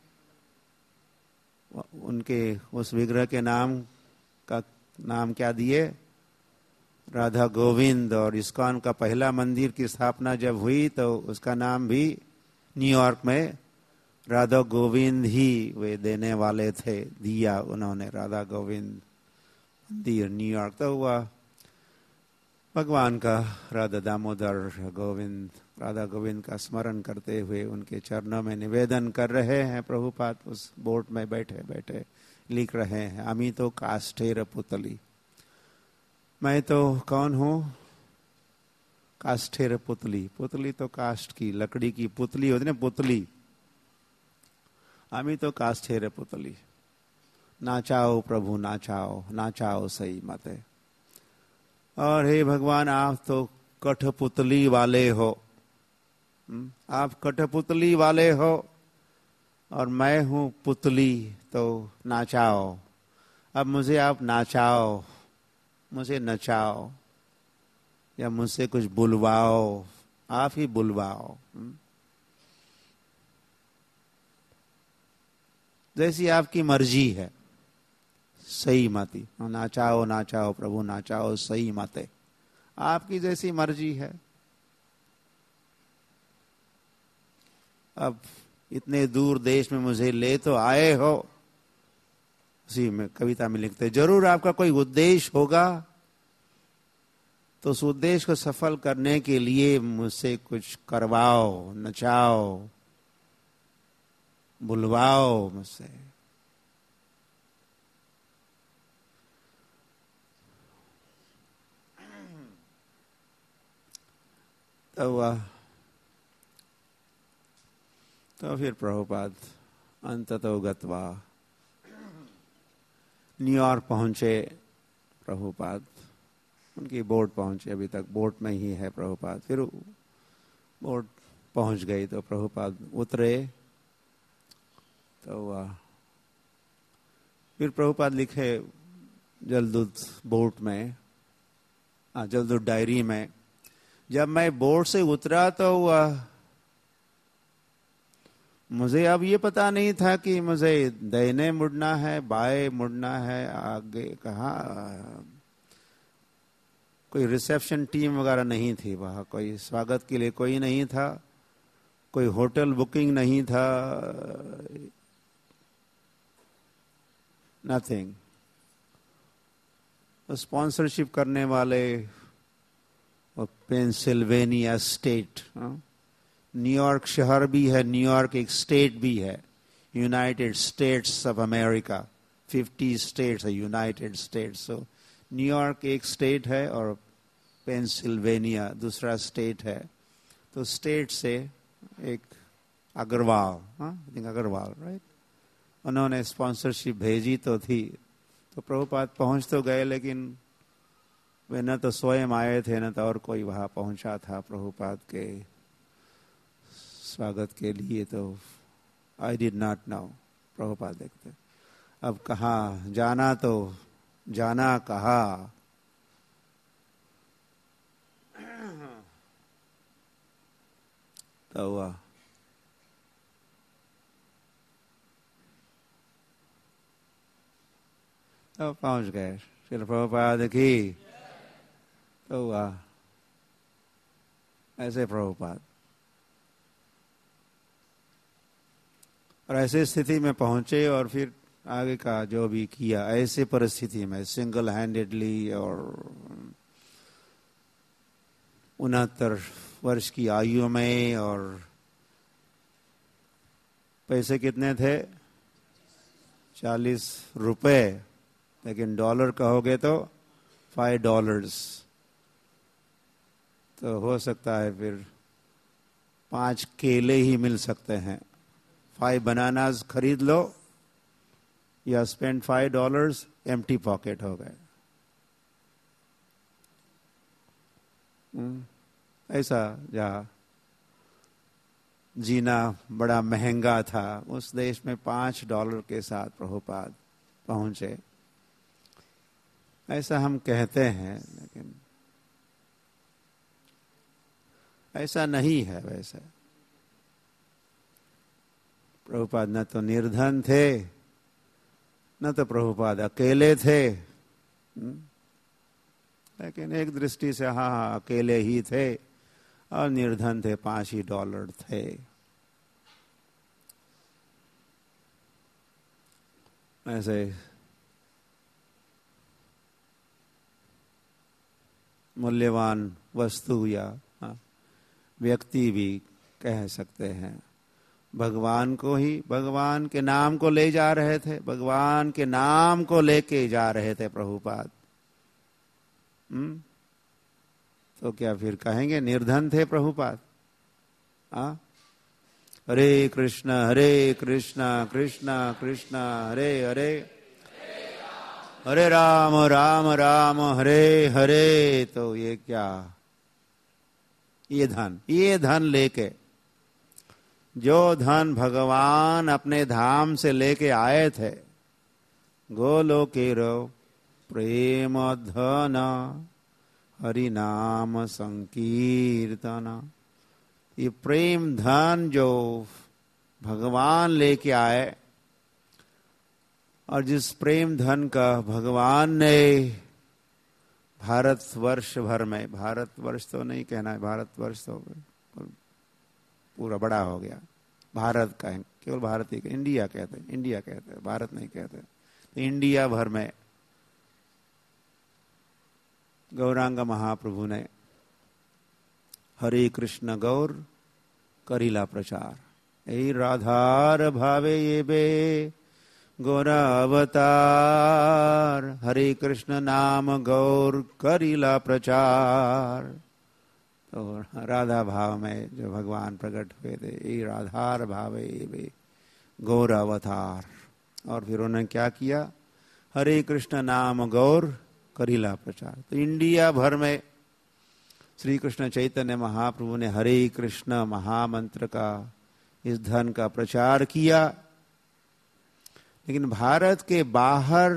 उनके उस विग्रह के नाम क्या दिए? राधा गोविंद। और इस्कॉन का पहला मंदिर की स्थापना जब हुई तो उसका नाम भी न्यूयॉर्क में राधा गोविंद ही वे देने वाले थे, दिया उन्होंने, राधा गोविंद मंदिर न्यूयॉर्क। तो हुआ भगवान का राधा दामोदर गोविंद, राधा गोविंद का स्मरण करते हुए उनके चरणों में निवेदन कर रहे हैं। प्रभुपाद उस बोट में बैठे बैठे लिख रहे हैं, अमी तो काष्ठेर पुतली, मैं तो कौन हूँ? काष्ठेर पुतली। पुतली तो काष्ठ की, लकड़ी की पुतली होती ना, पुतली। आमी तो काष्ठेर पुतली, नाचाओ प्रभु नाचाओ, नाचाओ सही मते। और हे भगवान आप तो कठपुतली वाले हो, आप कठपुतली वाले हो और मैं हूं पुतली, तो नाचाओ। अब मुझे आप नाचाओ, मुझे नचाओ या मुझसे कुछ बुलवाओ, आप ही बुलवाओ, जैसी आपकी मर्जी है, सही मती। नाचाओ नाचाओ प्रभु नाचाओ सही मते, आपकी जैसी मर्जी है। अब इतने दूर देश में मुझे ले तो आए हो, उसी में कविता में लिखते जरूर आपका कोई उद्देश्य होगा, तो उस उद्देश्य को सफल करने के लिए मुझसे कुछ करवाओ, नचाओ, बुलवाओ मुझसे। तो फिर प्रभुपाद अंततो गत्वा न्यूयॉर्क पहुंचे प्रभुपाद। उनकी बोट पहुंचे, अभी तक बोट में ही है प्रभुपाद। फिर बोट पहुंच गई तो प्रभुपाद उतरे, तो फिर प्रभुपाद लिखे जलदूत बोट में, जलदूत डायरी में, जब मैं बोट से उतरा तो मुझे अब ये पता नहीं था कि मुझे दाहिने मुड़ना है, बाएं मुड़ना है, आगे कहाँ। कोई रिसेप्शन टीम वगैरह नहीं थी वहाँ, कोई स्वागत के लिए कोई नहीं था, कोई होटल बुकिंग नहीं था, नथिंग। स्पॉन्सरशिप करने वाले पेंसिल्वेनिया स्टेट, न्यूयॉर्क शहर भी है, न्यूयॉर्क एक स्टेट भी है, United States of America, 50 states है यूनाइटेड स्टेट्स। सो न्यूयॉर्क एक स्टेट है और पेंसिल्वेनिया दूसरा स्टेट है। तो स्टेट से एक Agarwal, I think Agarwal, right, उन्होंने स्पॉन्सरशिप भेजी तो थी। तो प्रभुपाद पहुंच तो गए, लेकिन वे न तो स्वयं आए थे न तो और कोई वहां पहुंचा था प्रभुपाद के स्वागत के लिए। तो I did not know. Prabhupada देखते अब कहाँ जाना, तो जाना कहाँ। तो हुआ तो पहुंच गए श्रील प्रभुपाद की। तो हुआ ऐसे प्रभुपाद, और ऐसे स्थिति में पहुंचे और फिर आगे का जो भी किया, ऐसे परिस्थिति में सिंगल हैंडेडली, और 69 वर्ष की आयु में, और पैसे कितने थे? 40 रुपए, लेकिन डॉलर कहोगे तो $5। तो हो सकता है फिर 5 केले ही मिल सकते हैं। 5 बनानास खरीद लो या स्पेंड $5, एम्प्टी पॉकेट हो गए। ऐसा जहाँ जीना बड़ा महंगा था, उस देश में $5 के साथ प्रभुपाद पहुंचे। ऐसा हम कहते हैं, लेकिन ऐसा नहीं है। वैसे प्रभुपाद न तो निर्धन थे, न तो प्रभुपाद अकेले थे, लेकिन एक दृष्टि से हाँ अकेले ही थे, और निर्धन थे, $5 थे। ऐसे मूल्यवान वस्तु या व्यक्ति भी कह सकते हैं, भगवान को ही, भगवान के नाम को ले जा रहे थे, भगवान के नाम को लेके जा रहे थे प्रभुपाद। तो क्या फिर कहेंगे निर्धन थे प्रभुपाद? हरे कृष्ण कृष्ण कृष्ण हरे हरे, हरे राम राम राम हरे हरे। तो ये क्या, ये धन लेके, जो धन भगवान अपने धाम से लेके आए थे, गोलोकेरो प्रेम धन हरि नाम संकीर्तन, ये प्रेम धन जो भगवान लेके आए, और जिस प्रेम धन का भगवान ने भारतवर्ष भर में, भारतवर्ष तो नहीं कहना है, भारतवर्ष तो पूरा बड़ा हो गया, भारत का है, केवल भारत ही, इंडिया कहते हैं, इंडिया कहते हैं, भारत नहीं कहते, तो इंडिया भर में गौरांग महाप्रभु ने हरे कृष्ण गौर करिला प्रचार, यही राधार भावे ये बे गौरा अवतार, हरे कृष्ण नाम गौर करिला प्रचार। तो राधा भाव में जो भगवान प्रकट हुए थे, ये राधार भावे ये बे गौर अवतार। और फिर उन्होंने क्या किया, हरे कृष्ण नाम गौर करिला प्रचार। तो इंडिया भर में श्री कृष्ण चैतन्य महाप्रभु ने हरे कृष्ण महामंत्र का, इस धन का प्रचार किया। लेकिन भारत के बाहर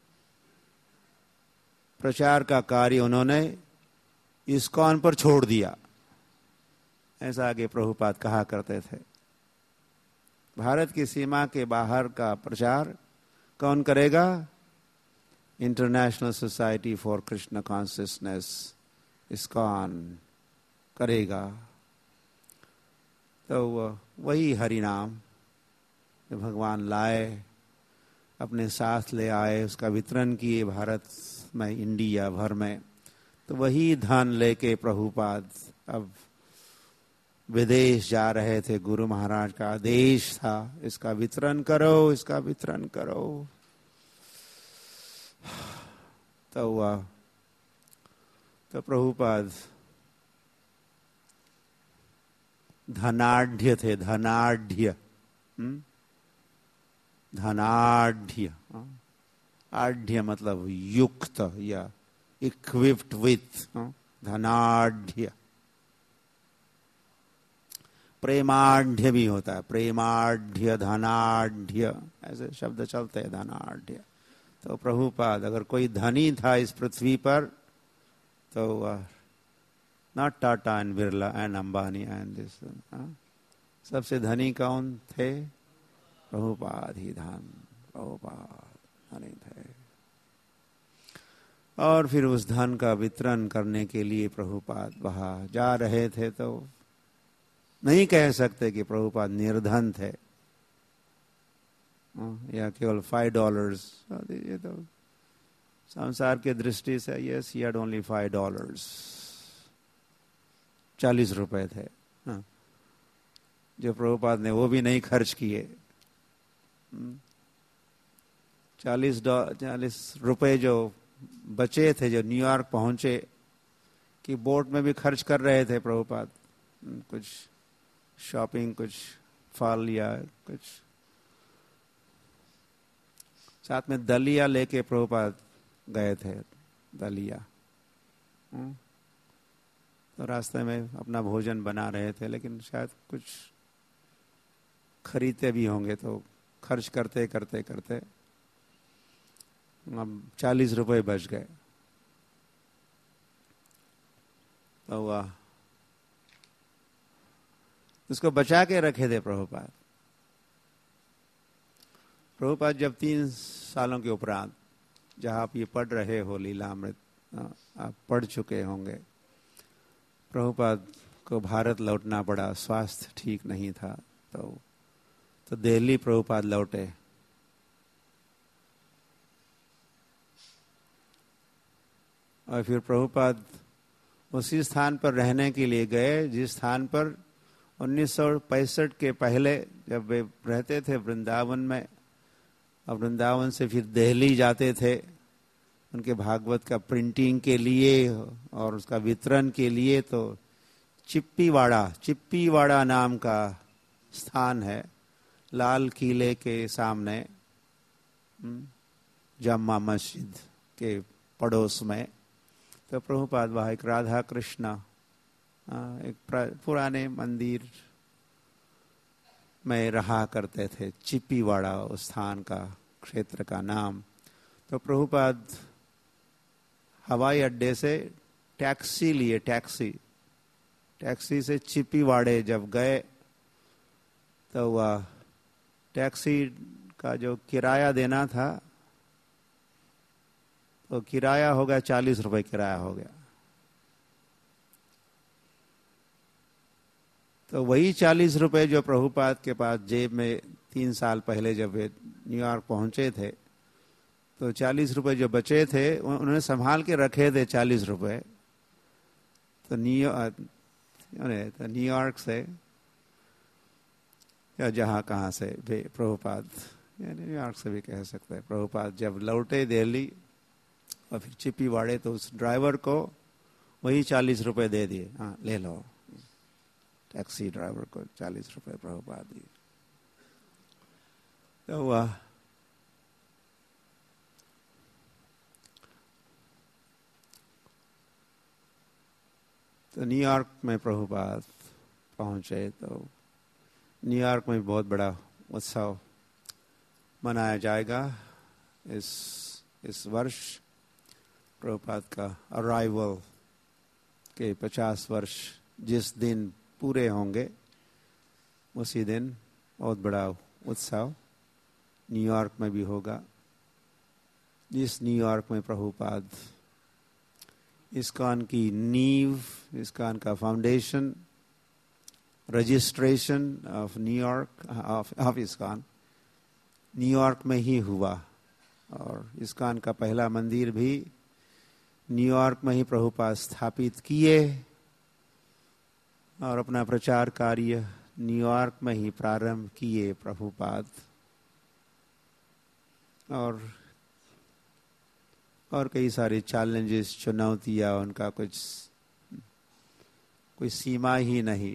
प्रचार का कार्य उन्होंने इस्कॉन पर छोड़ दिया, ऐसा आगे प्रभुपाद कहा करते थे। भारत की सीमा के बाहर का प्रचार कौन करेगा? International Society for Krishna consciousness, ISKCON करेगा। तो वही हरि नाम जो भगवान लाए, अपने साथ ले आए, उसका वितरण किए भारत में, इंडिया भर में। तो वही धन लेके प्रभुपाद अब विदेश जा रहे थे। गुरु महाराज का आदेश था, इसका वितरण करो, इसका वितरण करो। तो हुआ, तो प्रभुपाद धनाढ़ थे, धनाढ़, धनाढ़, आढ़ मतलब युक्त या इक्विप्ड विथ, धनाढ़। प्रेमाढ़ भी होता है, प्रेमाढ़, धनाढ़, ऐसे शब्द चलते हैं, धनाढ़। तो प्रभुपाद, अगर कोई धनी था इस पृथ्वी पर, तो not Tata and Birla and Ambani and this, सबसे धनी कौन थे? प्रभुपाद ही धन, प्रभुपाद धनी थे। और फिर उस धन का वितरण करने के लिए प्रभुपाद वहां जा रहे थे। तो नहीं कह सकते कि प्रभुपाद निर्धन थे या केवल $5। ये तो संसार के दृष्टि से, यस, ही हैड ओनली $5, 40 रुपए थे, जो प्रभुपाद ने वो भी नहीं खर्च किए। 40 रुपए जो बचे थे, जो न्यूयॉर्क पहुंचे, कि बोट में भी खर्च कर रहे थे प्रभुपाद, कुछ शॉपिंग, कुछ फल या कुछ, साथ में दलिया लेके प्रभुपाद गए थे, दलिया। तो रास्ते में अपना भोजन बना रहे थे, लेकिन शायद कुछ खरीदते भी होंगे, तो खर्च करते करते करते अब 40 रुपए बच गए। तो वह उसको बचा के रखे थे प्रभुपाद। प्रभुपाद जब 3 सालों के उपरांत, जहाँ आप ये पढ़ रहे हो लीलामृत, आप पढ़ चुके होंगे, प्रभुपाद को भारत लौटना पड़ा, स्वास्थ्य ठीक नहीं था। तो दिल्ली प्रभुपाद लौटे। और फिर प्रभुपाद उसी स्थान पर रहने के लिए गए जिस स्थान पर 1965 के पहले जब वे रहते थे वृंदावन में, और वृंदावन से फिर दिल्ली जाते थे उनके भागवत का प्रिंटिंग के लिए और उसका वितरण के लिए। तो चिप्पीवाड़ा नाम का स्थान है लाल किले के सामने, जामा मस्जिद के पड़ोस में। तो प्रभुपाद वहाँ एक राधा कृष्ण एक पुराने मंदिर में रहा करते थे, चिपीवाड़ा उस स्थान का, क्षेत्र का नाम। तो प्रभुपाद हवाई अड्डे से टैक्सी लिए, टैक्सी से चिपीवाड़े जब गए तो वह टैक्सी का जो किराया देना था, तो किराया हो गया 40 रुपए किराया हो गया। तो वही 40 रुपए जो प्रभुपाद के पास जेब में 3 साल पहले जब वे न्यूयॉर्क पहुंचे थे, तो 40 रुपए जो बचे थे उन्होंने संभाल के रखे थे 40 रुपए। तो न्यूयॉर्क से या जहाँ कहाँ से वे प्रभुपाद, यानी न्यूयॉर्क से भी कह सकते हैं, प्रभुपाद जब लौटे दिल्ली और फिर चिपीवाड़े, तो उस ड्राइवर को वही 40 रुपए दे दिए। हाँ ले लो, टैक्सी ड्राइवर को 40 रुपए प्रभुपाद दिए। तो वह तो न्यूयॉर्क में प्रभुपाद पहुंचे। तो न्यूयॉर्क में बहुत बड़ा उत्सव मनाया जाएगा इस वर्ष। प्रभुपाद का अराइवल के 50 वर्ष जिस दिन पूरे होंगे, उसी दिन बहुत बड़ा उत्सव न्यूयॉर्क में भी होगा। जिस न्यूयॉर्क में प्रभुपाद इस्कॉन की नींव, इस्कॉन का foundation, registration of New York of ISKCON New York में ही हुआ। और इस्कॉन का पहला मंदिर भी न्यूयॉर्क में ही प्रभुपाद स्थापित किए और अपना प्रचार कार्य न्यूयॉर्क में ही प्रारंभ किए प्रभुपाद। और कई सारे चैलेंजेस, चुनौतियां, उनका कोई सीमा ही नहीं।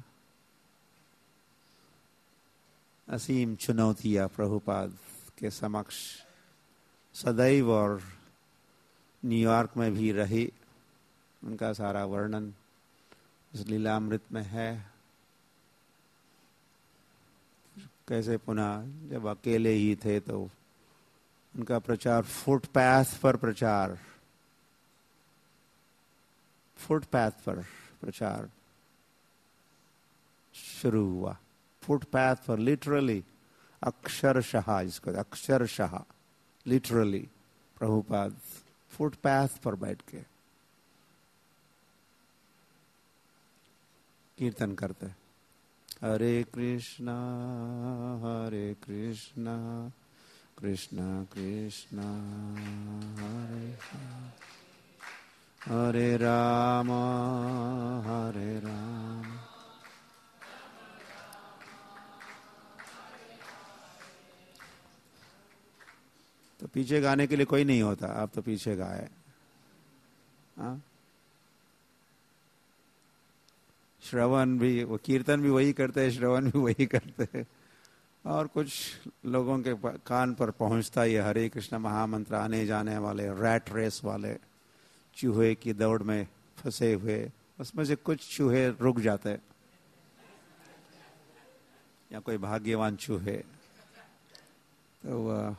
असीम चुनौतियां प्रभुपाद के समक्ष सदैव और न्यूयॉर्क में भी रही। उनका सारा वर्णन इस लीलामृत में है। कैसे पुनः जब अकेले ही थे तो उनका प्रचार फुटपाथ पर शुरू हुआ। फुटपाथ पर लिटरली, अक्षरशः, इसको अक्षरशः लिटरली प्रभुपाद फुटपाथ पर बैठ के कीर्तन करते, हरे कृष्णा कृष्णा कृष्णा हरे हरे राम हरे राम। तो पीछे गाने के लिए कोई नहीं होता, आप तो पीछे गाए। श्रवण भी, वो कीर्तन भी वही करते हैं, श्रवण भी वही करते हैं। और कुछ लोगों के कान पर पहुंचता ही हरे कृष्ण महामंत्र, आने जाने वाले, रैट रेस वाले, चूहे की दौड़ में फंसे हुए, उसमें से कुछ चूहे रुक जाते या कोई भाग्यवान चूहे। तो वह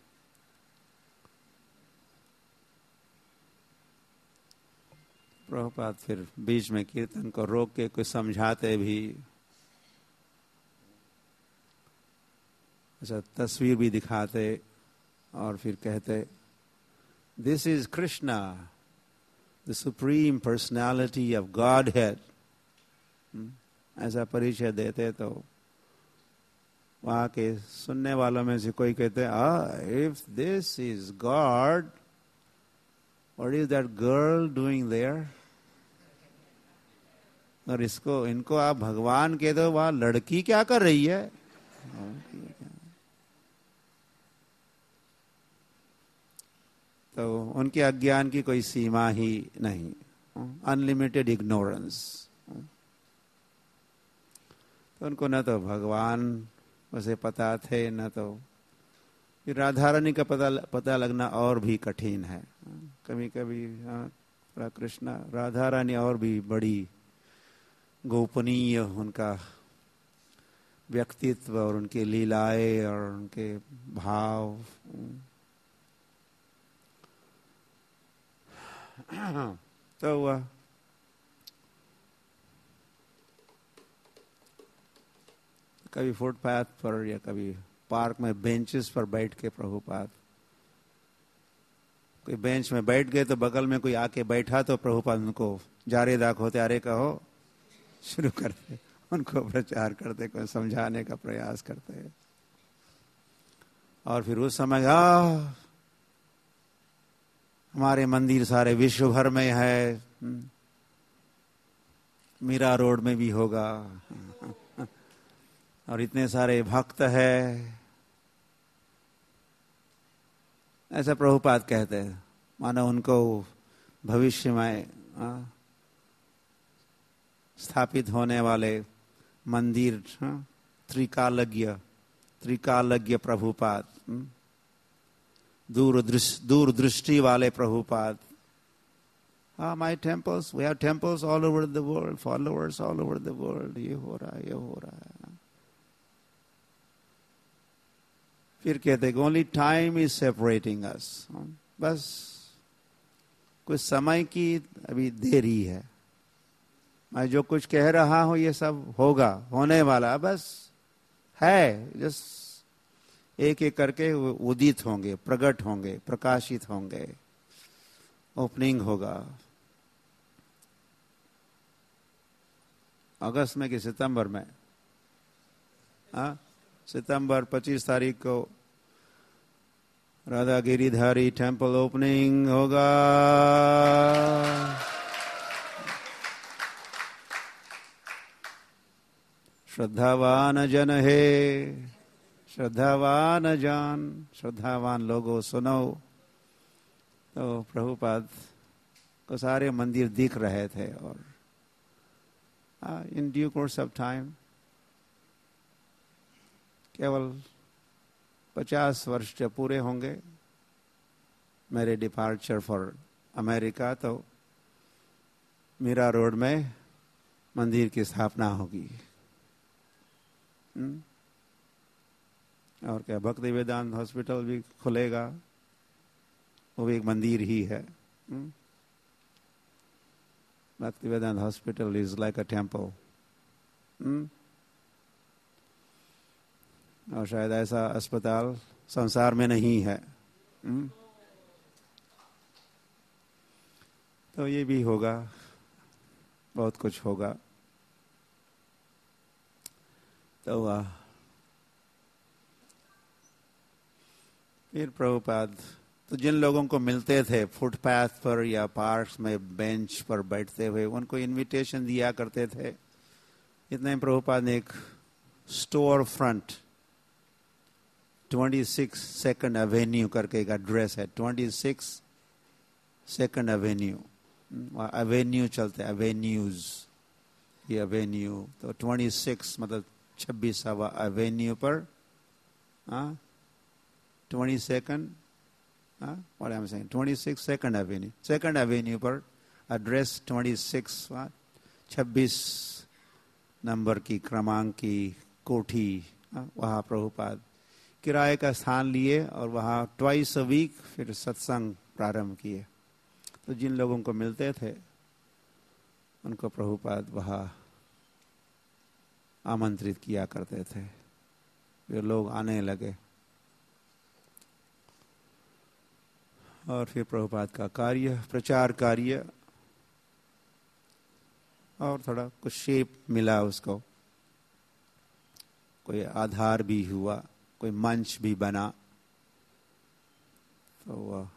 प्रभुपाद फिर बीच में कीर्तन को रोक के कुछ समझाते भी, अच्छा तस्वीर भी दिखाते और फिर कहते, this is Krishna, the supreme personality of Godhead. ऐसा परिचय देते तो वहां के सुनने वालों में से कोई कहते, if this is God, what is that girl doing there? और इनको आप भगवान कह दो, वहां लड़की क्या कर रही है? तो उनके अज्ञान की कोई सीमा ही नहीं, अनलिमिटेड इग्नोरेंस। तो उनको न तो भगवान उसे पता थे, न तो फिर राधा रानी का पता लगना और भी कठिन है। कभी कभी कृष्ण राधा रानी और भी बड़ी गोपनीय उनका व्यक्तित्व और उनके लीलाएं और उनके भाव। तो वह कभी फुटपाथ पर या कभी पार्क में बेंचेस पर बैठ के प्रभुपाद, कोई बेंच में बैठ गए तो बगल में कोई आके बैठा तो प्रभुपाद उनको जारे दाख होते अरे कहो शुरू करते, उनको प्रचार करते, कोई समझाने का प्रयास करते। और फिर उस समय हमारे मंदिर सारे विश्व भर में है, मीरा रोड में भी होगा और इतने सारे भक्त है, ऐसा प्रभुपाद कहते हैं। मानो उनको भविष्य में स्थापित होने वाले मंदिर त्रिकालज्ञ प्रभुपाद, दूरदृष्टि वाले Prabhupada. My temples, we have temples all over the world, followers all over the world, ये हो रहा है, ये हो रहा है। फिर कहते हैं only time is separating us, बस कुछ समय की अभी देरी है। मैं जो कुछ कह रहा हूं ये सब होगा, होने वाला बस है, जस्ट एक एक करके उदित होंगे, प्रकट होंगे, प्रकाशित होंगे, ओपनिंग होगा। अगस्त में कि सितंबर में? सितंबर 25 तारीख को राधा गिरिधारी टेम्पल ओपनिंग होगा। श्रद्धावान जन है, श्रद्धावान जान, श्रद्धावान लोगों सुनो। तो प्रभुपाद को सारे मंदिर दिख रहे थे और in due course of time केवल 50 वर्ष जब पूरे होंगे मेरे डिपार्चर फॉर अमेरिका, तो मीरा रोड में मंदिर की स्थापना होगी। और क्या, भक्ति वेदांत हॉस्पिटल भी खुलेगा, वो भी एक मंदिर ही है। Bhakti Vedanta hospital is like a temple. और शायद ऐसा अस्पताल संसार में नहीं है। तो ये भी होगा, बहुत कुछ होगा। तो फिर प्रभुपाद तो जिन लोगों को मिलते थे फुटपाथ पर या पार्क्स में बेंच पर बैठते हुए, उनको इनविटेशन दिया करते थे। इतने प्रभुपाद ने एक स्टोर फ्रंट 26 सेकंड एवेन्यू करके एक एड्रेस है, 26 सेकंड एवेन्यू, एवेन्यू चलते, एवेन्यूज, ये एवेन्यू, तो 26 मतलब 26वां एवेन्यू पर 22nd, what am I saying, 26 second avenue, second avenue पर एड्रेस 26 नंबर की क्रमांक की कोठी, वहाँ प्रभुपाद किराए का स्थान लिए और वहाँ ट्वाइस अ वीक फिर सत्संग प्रारंभ किए। तो जिन लोगों को मिलते थे उनको प्रभुपाद वहाँ आमंत्रित किया करते थे, फिर लोग आने लगे। और फिर प्रभुपाद का कार्य, प्रचार कार्य, और थोड़ा कुछ शेप मिला उसको, कोई आधार भी हुआ, कोई मंच भी बना। तो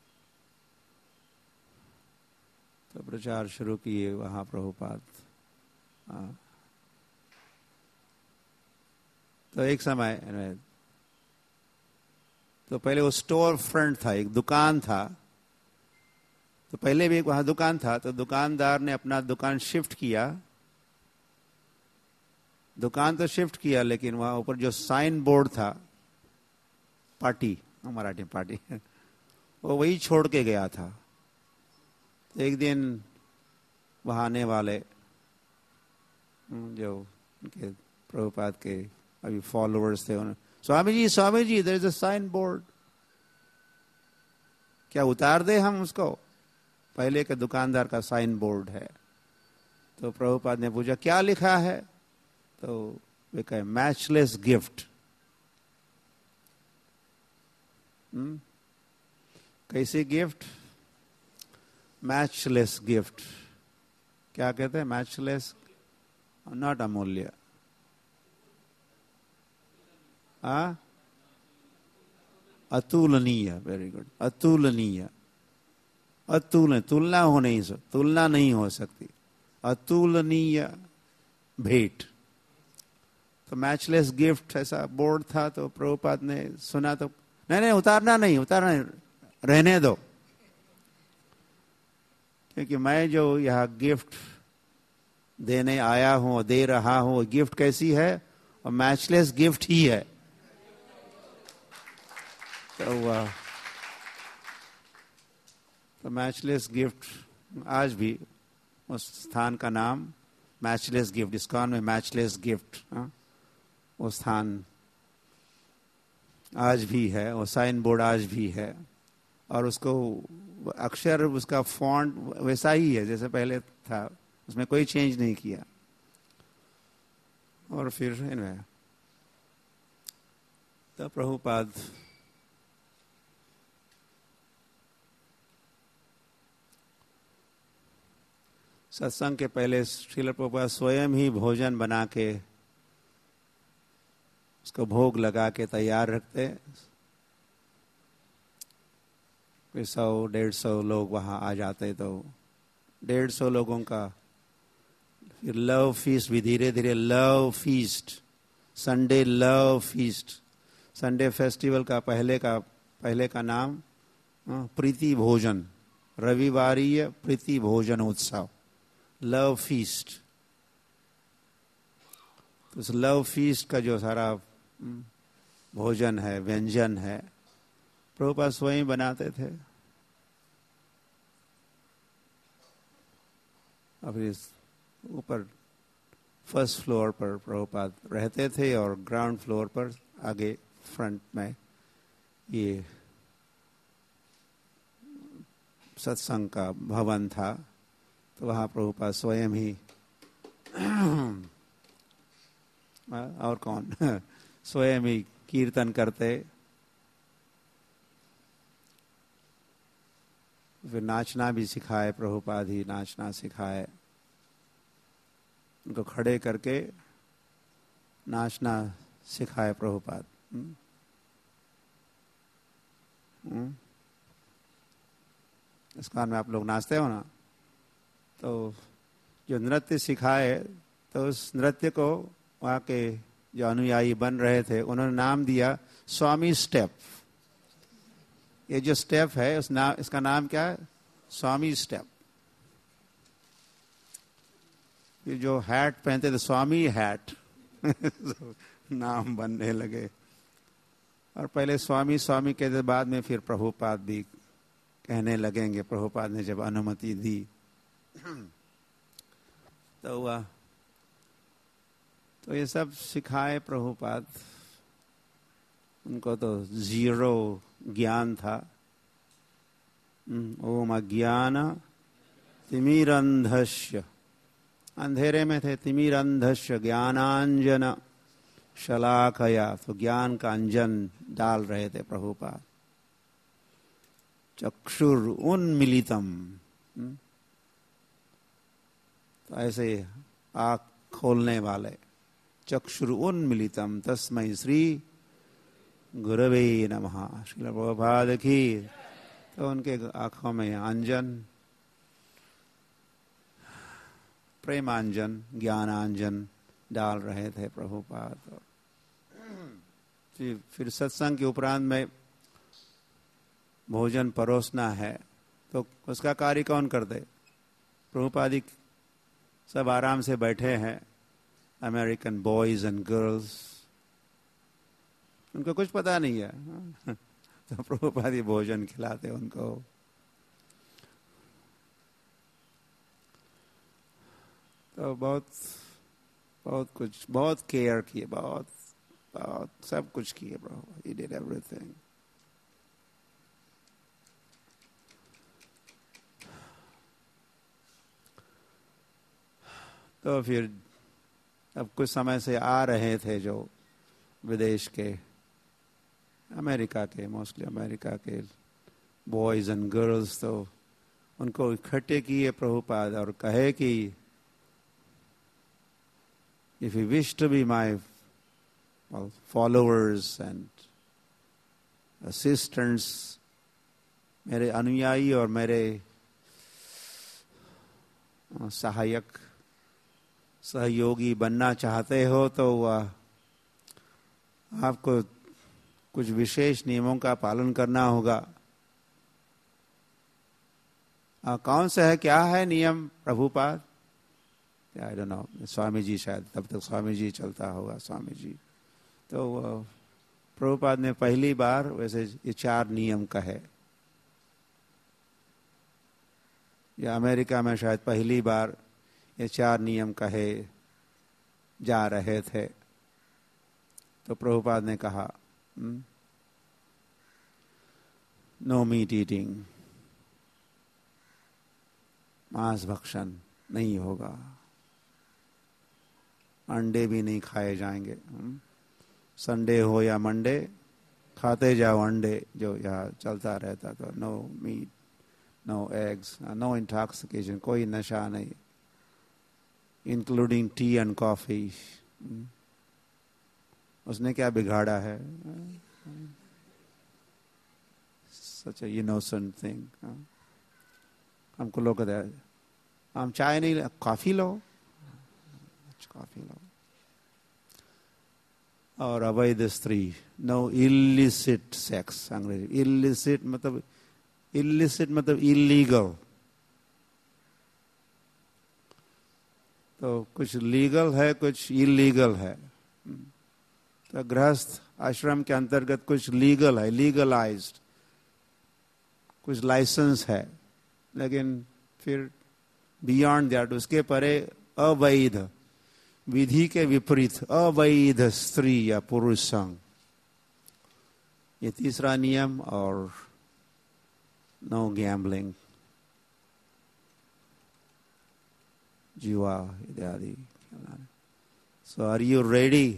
प्रचार शुरू किए वहाँ प्रभुपाद। तो एक समय तो पहले वो स्टोर फ्रंट था, एक दुकान था, तो पहले भी एक वहाँ दुकान था, तो दुकानदार ने अपना दुकान शिफ्ट किया दुकान तो शिफ्ट किया, लेकिन वहां ऊपर जो साइन बोर्ड था, पार्टी, मराठी पार्टी, वो वही छोड़ के गया था। तो एक दिन वहां आने वाले जो उनके प्रभुपाद के अभी फॉलोअर्स थे, उन्होंने, Swami ji there is a sign board, क्या उतार दे हम उसको? पहले के दुकानदार का साइन बोर्ड है। तो प्रभुपाद ने पूछा क्या लिखा है? तो वे कहे मैचलेस गिफ्ट। कैसी गिफ्ट? Matchless gift. क्या कहते हैं? मैचलेस, नॉट अमूल्य। अतुलनीय, वेरी गुड, अतुलनीय। अतुलनीय, तुलना नहीं हो सकती, अतुलनीय भेंट। तो मैचलेस गिफ्ट ऐसा बोर्ड था। तो प्रभुपाद ने सुना तो, नहीं उतारना नहीं, रहने दो, क्योंकि मैं जो यह गिफ्ट देने आया हूं, दे रहा हूं, गिफ्ट कैसी है? और मैचलेस गिफ्ट ही है। तो मैचलेस गिफ्ट आज भी, उस स्थान का नाम मैचलेस गिफ्ट, इस्कॉन में मैचलेस गिफ्ट, वो स्थान आज भी है, वो साइन बोर्ड आज भी है। और उसको अक्षर, उसका फॉन्ट वैसा ही है जैसे पहले था, उसमें कोई चेंज नहीं किया। और फिर इनमें तो प्रभुपाद सत्संग के पहले श्रील प्रभुपाद स्वयं ही भोजन बना के, उसको भोग लगा के तैयार रखते। 100-150 लोग वहां आ जाते, तो 150 लोगों का फिर लव फीस्ट भी, धीरे धीरे love feast, Sunday love feast. Sunday festival का पहले का नाम प्रीति भोजन, रविवारीय प्रीति भोजन उत्सव, लव फीस्ट। तो उस लव फीस्ट का जो सारा भोजन है, व्यंजन है, प्रभुपाद स्वयं बनाते थे। अब इस ऊपर फर्स्ट फ्लोर पर प्रभुपाद रहते थे, और ग्राउंड फ्लोर पर आगे फ्रंट में ये सत्संग का भवन था। तो वहाँ प्रभुपाद स्वयं ही और कौन स्वयं ही कीर्तन करते। फिर नाचना भी सिखाए, प्रभुपाद ही नाचना सिखाए, उनको खड़े करके नाचना सिखाए प्रभुपाद। इस कान में आप लोग नाचते हो ना, तो जो नृत्य सिखाए, तो उस नृत्य को वहाँ के जो अनुयायी बन रहे थे, उन्होंने नाम दिया स्वामी स्टेप। ये जो स्टेप है, इसका नाम क्या है? स्वामी स्टेप। ये जो हैट पहनते थे, स्वामी हैट नाम बनने लगे। और पहले स्वामी स्वामी कहते, बाद में फिर प्रभुपाद भी कहने लगेंगे, प्रभुपाद ने जब अनुमति दी। तो हुआ, तो ये सब सिखाए प्रभुपाद। उनको तो जीरो ज्ञान था। ओम अज्ञान तिमिरंधस्य, अंधेरे में थे, तिमिरंधस्य ज्ञानांजन शलाकया, तो ज्ञान का अंजन डाल रहे थे प्रभुपाद। चक्षुर उन्मिलितम, तो ऐसे आँख खोलने वाले, चक्षुर उन्मिलितम तस्मै श्री गुरवे नमः। श्रील प्रभुपाद की। तो उनके आंखों में अंजन, प्रेमांजन, ज्ञानांजन डाल रहे थे प्रभुपाद। फिर सत्संग के उपरांत में भोजन परोसना है, तो उसका कार्य कौन करते? प्रभुपाद सब आराम से बैठे हैं, अमेरिकन बॉयज एंड गर्ल्स, उनको कुछ पता नहीं है। तो प्रभुपाद ये भोजन खिलाते उनको। तो बहुत बहुत कुछ, बहुत केयर किए, बहुत बहुत सब कुछ किए प्रभुपाद। He did everything. तो फिर अब कुछ समय से आ रहे थे जो विदेश के, अमेरिका के, मोस्टली अमेरिका के बॉयज एंड गर्ल्स, तो उनको इकट्ठे किए प्रभुपाद और कहे कि if you wish to be my followers and assistants, मेरे अनुयायी और मेरे सहायक सहयोगी बनना चाहते हो, तो आपको कुछ विशेष नियमों का पालन करना होगा। कौन सा है, क्या है नियम Prabhupada? I don't know, Swami ji शायद, तब तक स्वामी जी चलता होगा, स्वामी जी। तो प्रभुपाद ने पहली बार वैसे ये 4 नियम कहे। या अमेरिका में शायद पहली बार ये 4 नियम कहे जा रहे थे। तो प्रभुपाद ने कहा, नो मीट ईटिंग, मांस भक्षण नहीं होगा, अंडे भी नहीं खाए जाएंगे। संडे हो या मंडे खाते जाओ अंडे, जो यहाँ चलता रहता। तो no meat, no eggs, no intoxication, कोई नशा नहीं, इंक्लूडिंग टी एंड कॉफी। उसने क्या बिगाड़ा है? Such a innocent thing. हमको लोग कहते हैं हम चाय नहीं, कॉफी लो, कॉफी लो। और अवैध स्त्री, नो इलिसिट सेक्स, अंग्रेजी इलिसिट मतलब, इलिसिट मतलब इलीगल। तो कुछ लीगल है, कुछ इलीगल है। तो गृहस्थ आश्रम के अंतर्गत कुछ लीगल है, लीगलाइज्ड, कुछ लाइसेंस है, लेकिन फिर बियॉन्ड दैट, उसके परे अवैध, विधि के विपरीत अवैध स्त्री या पुरुष संग, ये तीसरा नियम। और नो गैम्बलिंग, जुआ इत्यादि। So are you ready?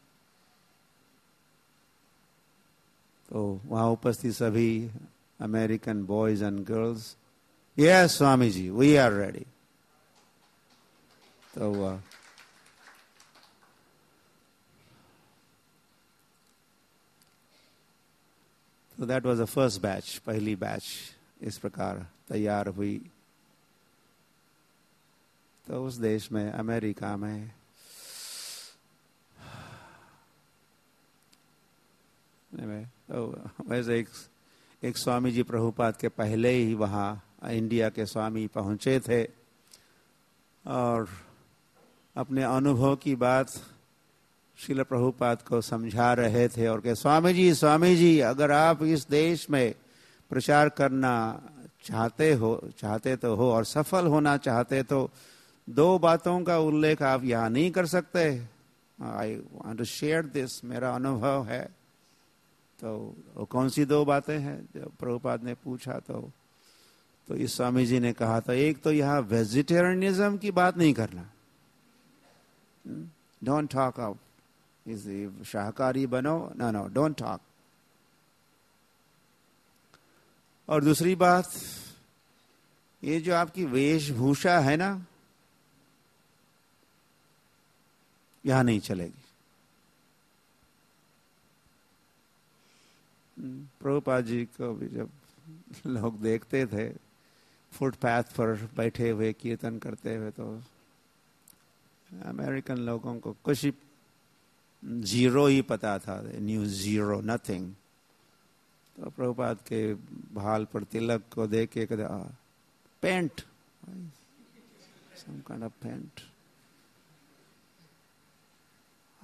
तो वहां उपस्थित सभी American boys and girls, yes Swami ji, we are ready. तो So that was the first batch, पहली बैच इस प्रकार तैयार हुई। तो उस देश में, अमेरिका में, तो वैसे एक स्वामी जी प्रभुपाद के पहले ही वहाँ इंडिया के स्वामी पहुँचे थे और अपने अनुभव की बात श्रील प्रभुपाद को समझा रहे थे और कहे, स्वामी जी अगर आप इस देश में प्रचार करना चाहते तो हो और सफल होना चाहते तो 2 बातों का उल्लेख आप यहाँ नहीं कर सकते? I want to share this, मेरा अनुभव है। तो कौन सी 2 बातें हैं जो प्रभुपाद ने पूछा? तो इस स्वामी जी ने कहा था, एक तो यहाँ वेजिटेरियनिज्म की बात नहीं करना, डोंट टॉक अप, शाकाहारी बनो, नो डोंट टॉक। और दूसरी बात, ये जो आपकी वेशभूषा है ना, यहां नहीं चलेगी। प्रभुपाद जी को भी जब लोग देखते थे फुटपाथ पर बैठे हुए कीर्तन करते हुए, तो अमेरिकन लोगों को कुछ ही 0 ही पता था, न्यू 0, नथिंग। तो प्रभुपाद के भाल पर तिलक को देख के कहते, pant, some kind of pant.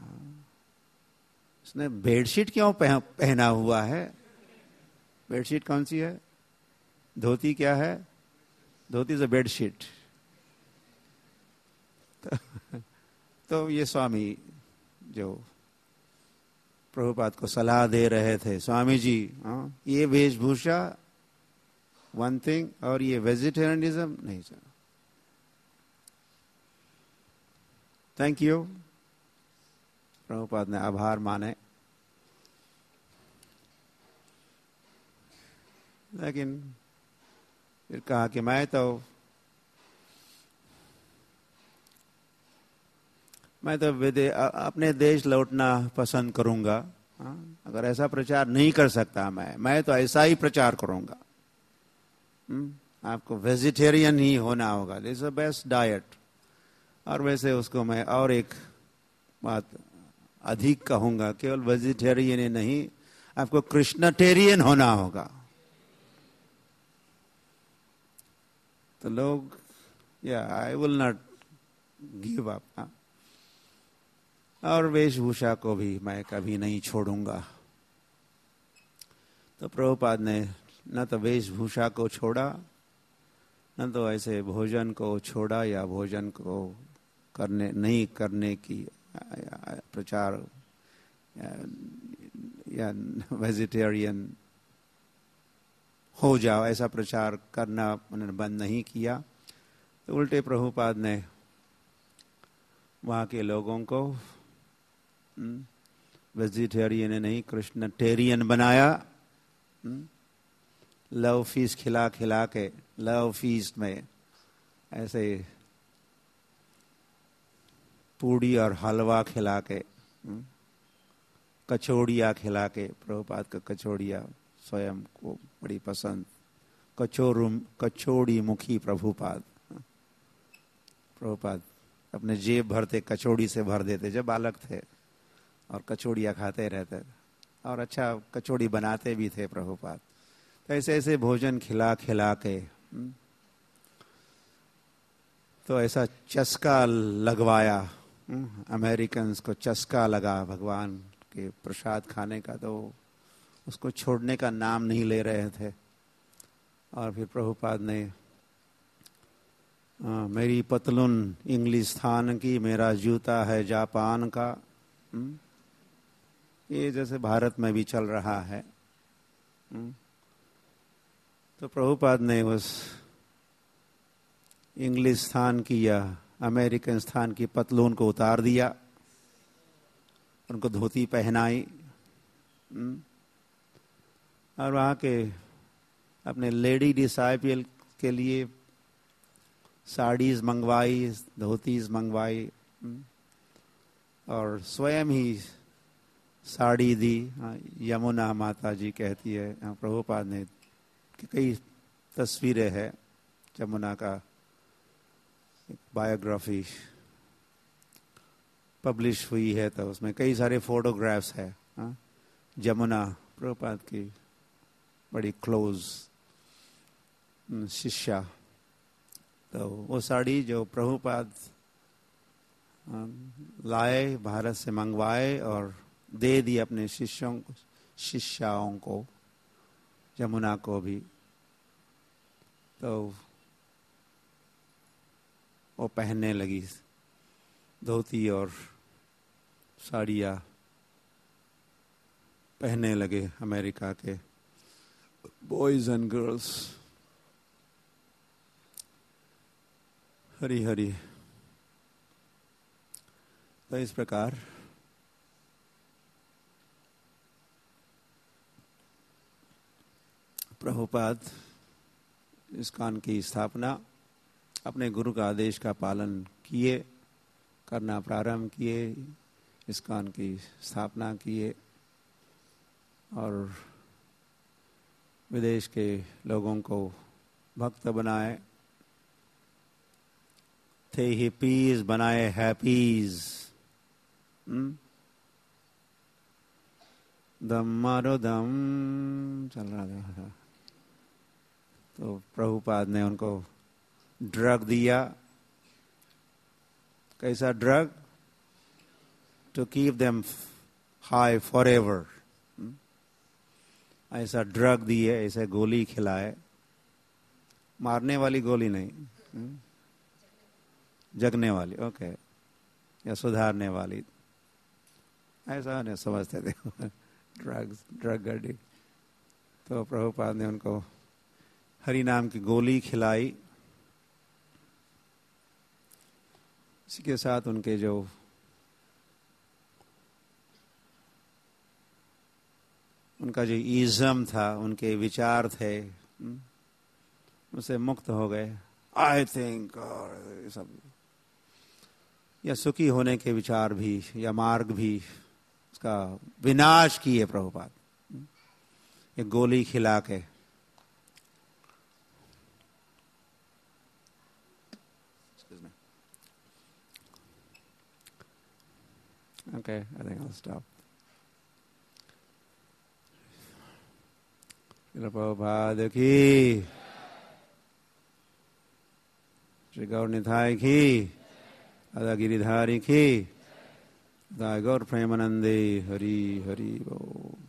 उसने बेडशीट क्यों पहना हुआ है? बेडशीट कौन सी है? धोती क्या है? धोती से बेडशीट। तो ये स्वामी जो प्रभुपाद को सलाह दे रहे थे, स्वामी जी ये वेशभूषा वन थिंग और ये वेजिटेरियनिज्म नहीं चला। Thank you. प्रभुपाद ने आभार माने, लेकिन फिर कहा कि मैं तो अपने देश लौटना पसंद करूंगा। अगर ऐसा प्रचार नहीं कर सकता मैं तो ऐसा ही प्रचार करूंगा। आपको वेजिटेरियन ही होना होगा, this is the best diet. और वैसे उसको मैं और एक बात अधिक कहूंगा, केवल वेजिटेरियन ही नहीं, आपको कृष्णटेरियन होना होगा। तो लोग I will not give up. और वेशभूषा को भी मैं कभी नहीं छोड़ूंगा। तो प्रभुपाद ने न तो वेशभूषा को छोड़ा, न तो ऐसे भोजन को छोड़ा या भोजन को नहीं करने की प्रचार या वेजिटेरियन हो जाओ ऐसा प्रचार करना उन्होंने बंद नहीं किया। तो उल्टे प्रभुपाद ने वहाँ के लोगों को वेजिटेरियन नहीं कृष्णटेरियन बनाया। लव फीस्ट खिला खिला के, लव फीस्ट में ऐसे पूड़ी और हलवा खिला के, कचौड़ियाँ खिला के, प्रभुपाद का कचौड़ियाँ स्वयं को बड़ी पसंद, कचौड़ी मुखी प्रभुपाद। प्रभुपाद अपने जेब भरते कचौड़ी से भर देते जब बालक थे, और कचौड़ियाँ खाते रहते, और अच्छा कचौड़ी बनाते भी थे प्रभुपाद। तो ऐसे ऐसे भोजन खिला खिला के तो ऐसा चस्का लगवाया, अमेरिकन्स को चस्का लगा भगवान के प्रसाद खाने का, तो उसको छोड़ने का नाम नहीं ले रहे थे। और फिर प्रभुपाद ने मेरी पतलून इंग्लिस्तान की, मेरा जूता है जापान का, ये जैसे भारत में भी चल रहा है। तो प्रभुपाद ने उस इंग्लिस्तान की या अमेरिकन स्थान की पतलून को उतार दिया, उनको धोती पहनाई, और वहाँ के अपने लेडी डिसाइपल के लिए साड़ीज मंगवाई, धोतीज मंगवाई, और स्वयं ही साड़ी दी। यमुना माता जी कहती है, प्रभुपाद ने कई तस्वीरें हैं, यमुना का बायोग्राफी पब्लिश हुई है, तो उसमें कई सारे फोटोग्राफ्स है। यमुना प्रभुपाद की बड़ी क्लोज शिष्या। तो वो साड़ी जो प्रभुपाद लाए, भारत से मंगवाए और दे दी अपने शिष्याओं को, यमुना को भी। तो वो पहनने लगी धोती और साड़ियाँ पहनने लगे अमेरिका के boys and girls. Hari Hari. तो इस प्रकार प्रभुपाद इस्कॉन की स्थापना अपने गुरु का आदेश का पालन किए, करना प्रारंभ किए, इस्कॉन की स्थापना किए, और विदेश के लोगों को भक्त बनाए, थे हिपीज बनाए हैपीज। दम मारो दम चल रहा था। तो प्रभुपाद ने उनको ड्रग दिया। कैसा drug? to keep them high forever. ऐसा ड्रग दिए, ऐसे गोली खिलाए, मारने वाली गोली नहीं, जगने वाली, ओके, या सुधारने वाली, ऐसा नहीं समझते थे ड्रग एडिक्ट। तो प्रभुपाद ने उनको हरि नाम की गोली खिलाई। इसी के साथ उनके जो उनका जो इज़म था, उनके विचार थे, उससे मुक्त हो गए। आई थिंक और सब, या सुखी होने के विचार भी, या मार्ग भी, उसका विनाश किए प्रभुपाद एक गोली खिला के। Okay, I think I'll stop. Srila Prabhupada की, श्री गौर निताय की, अदा गिरिधारी की, गौर प्रेमानंदे, हरि हरि बोल।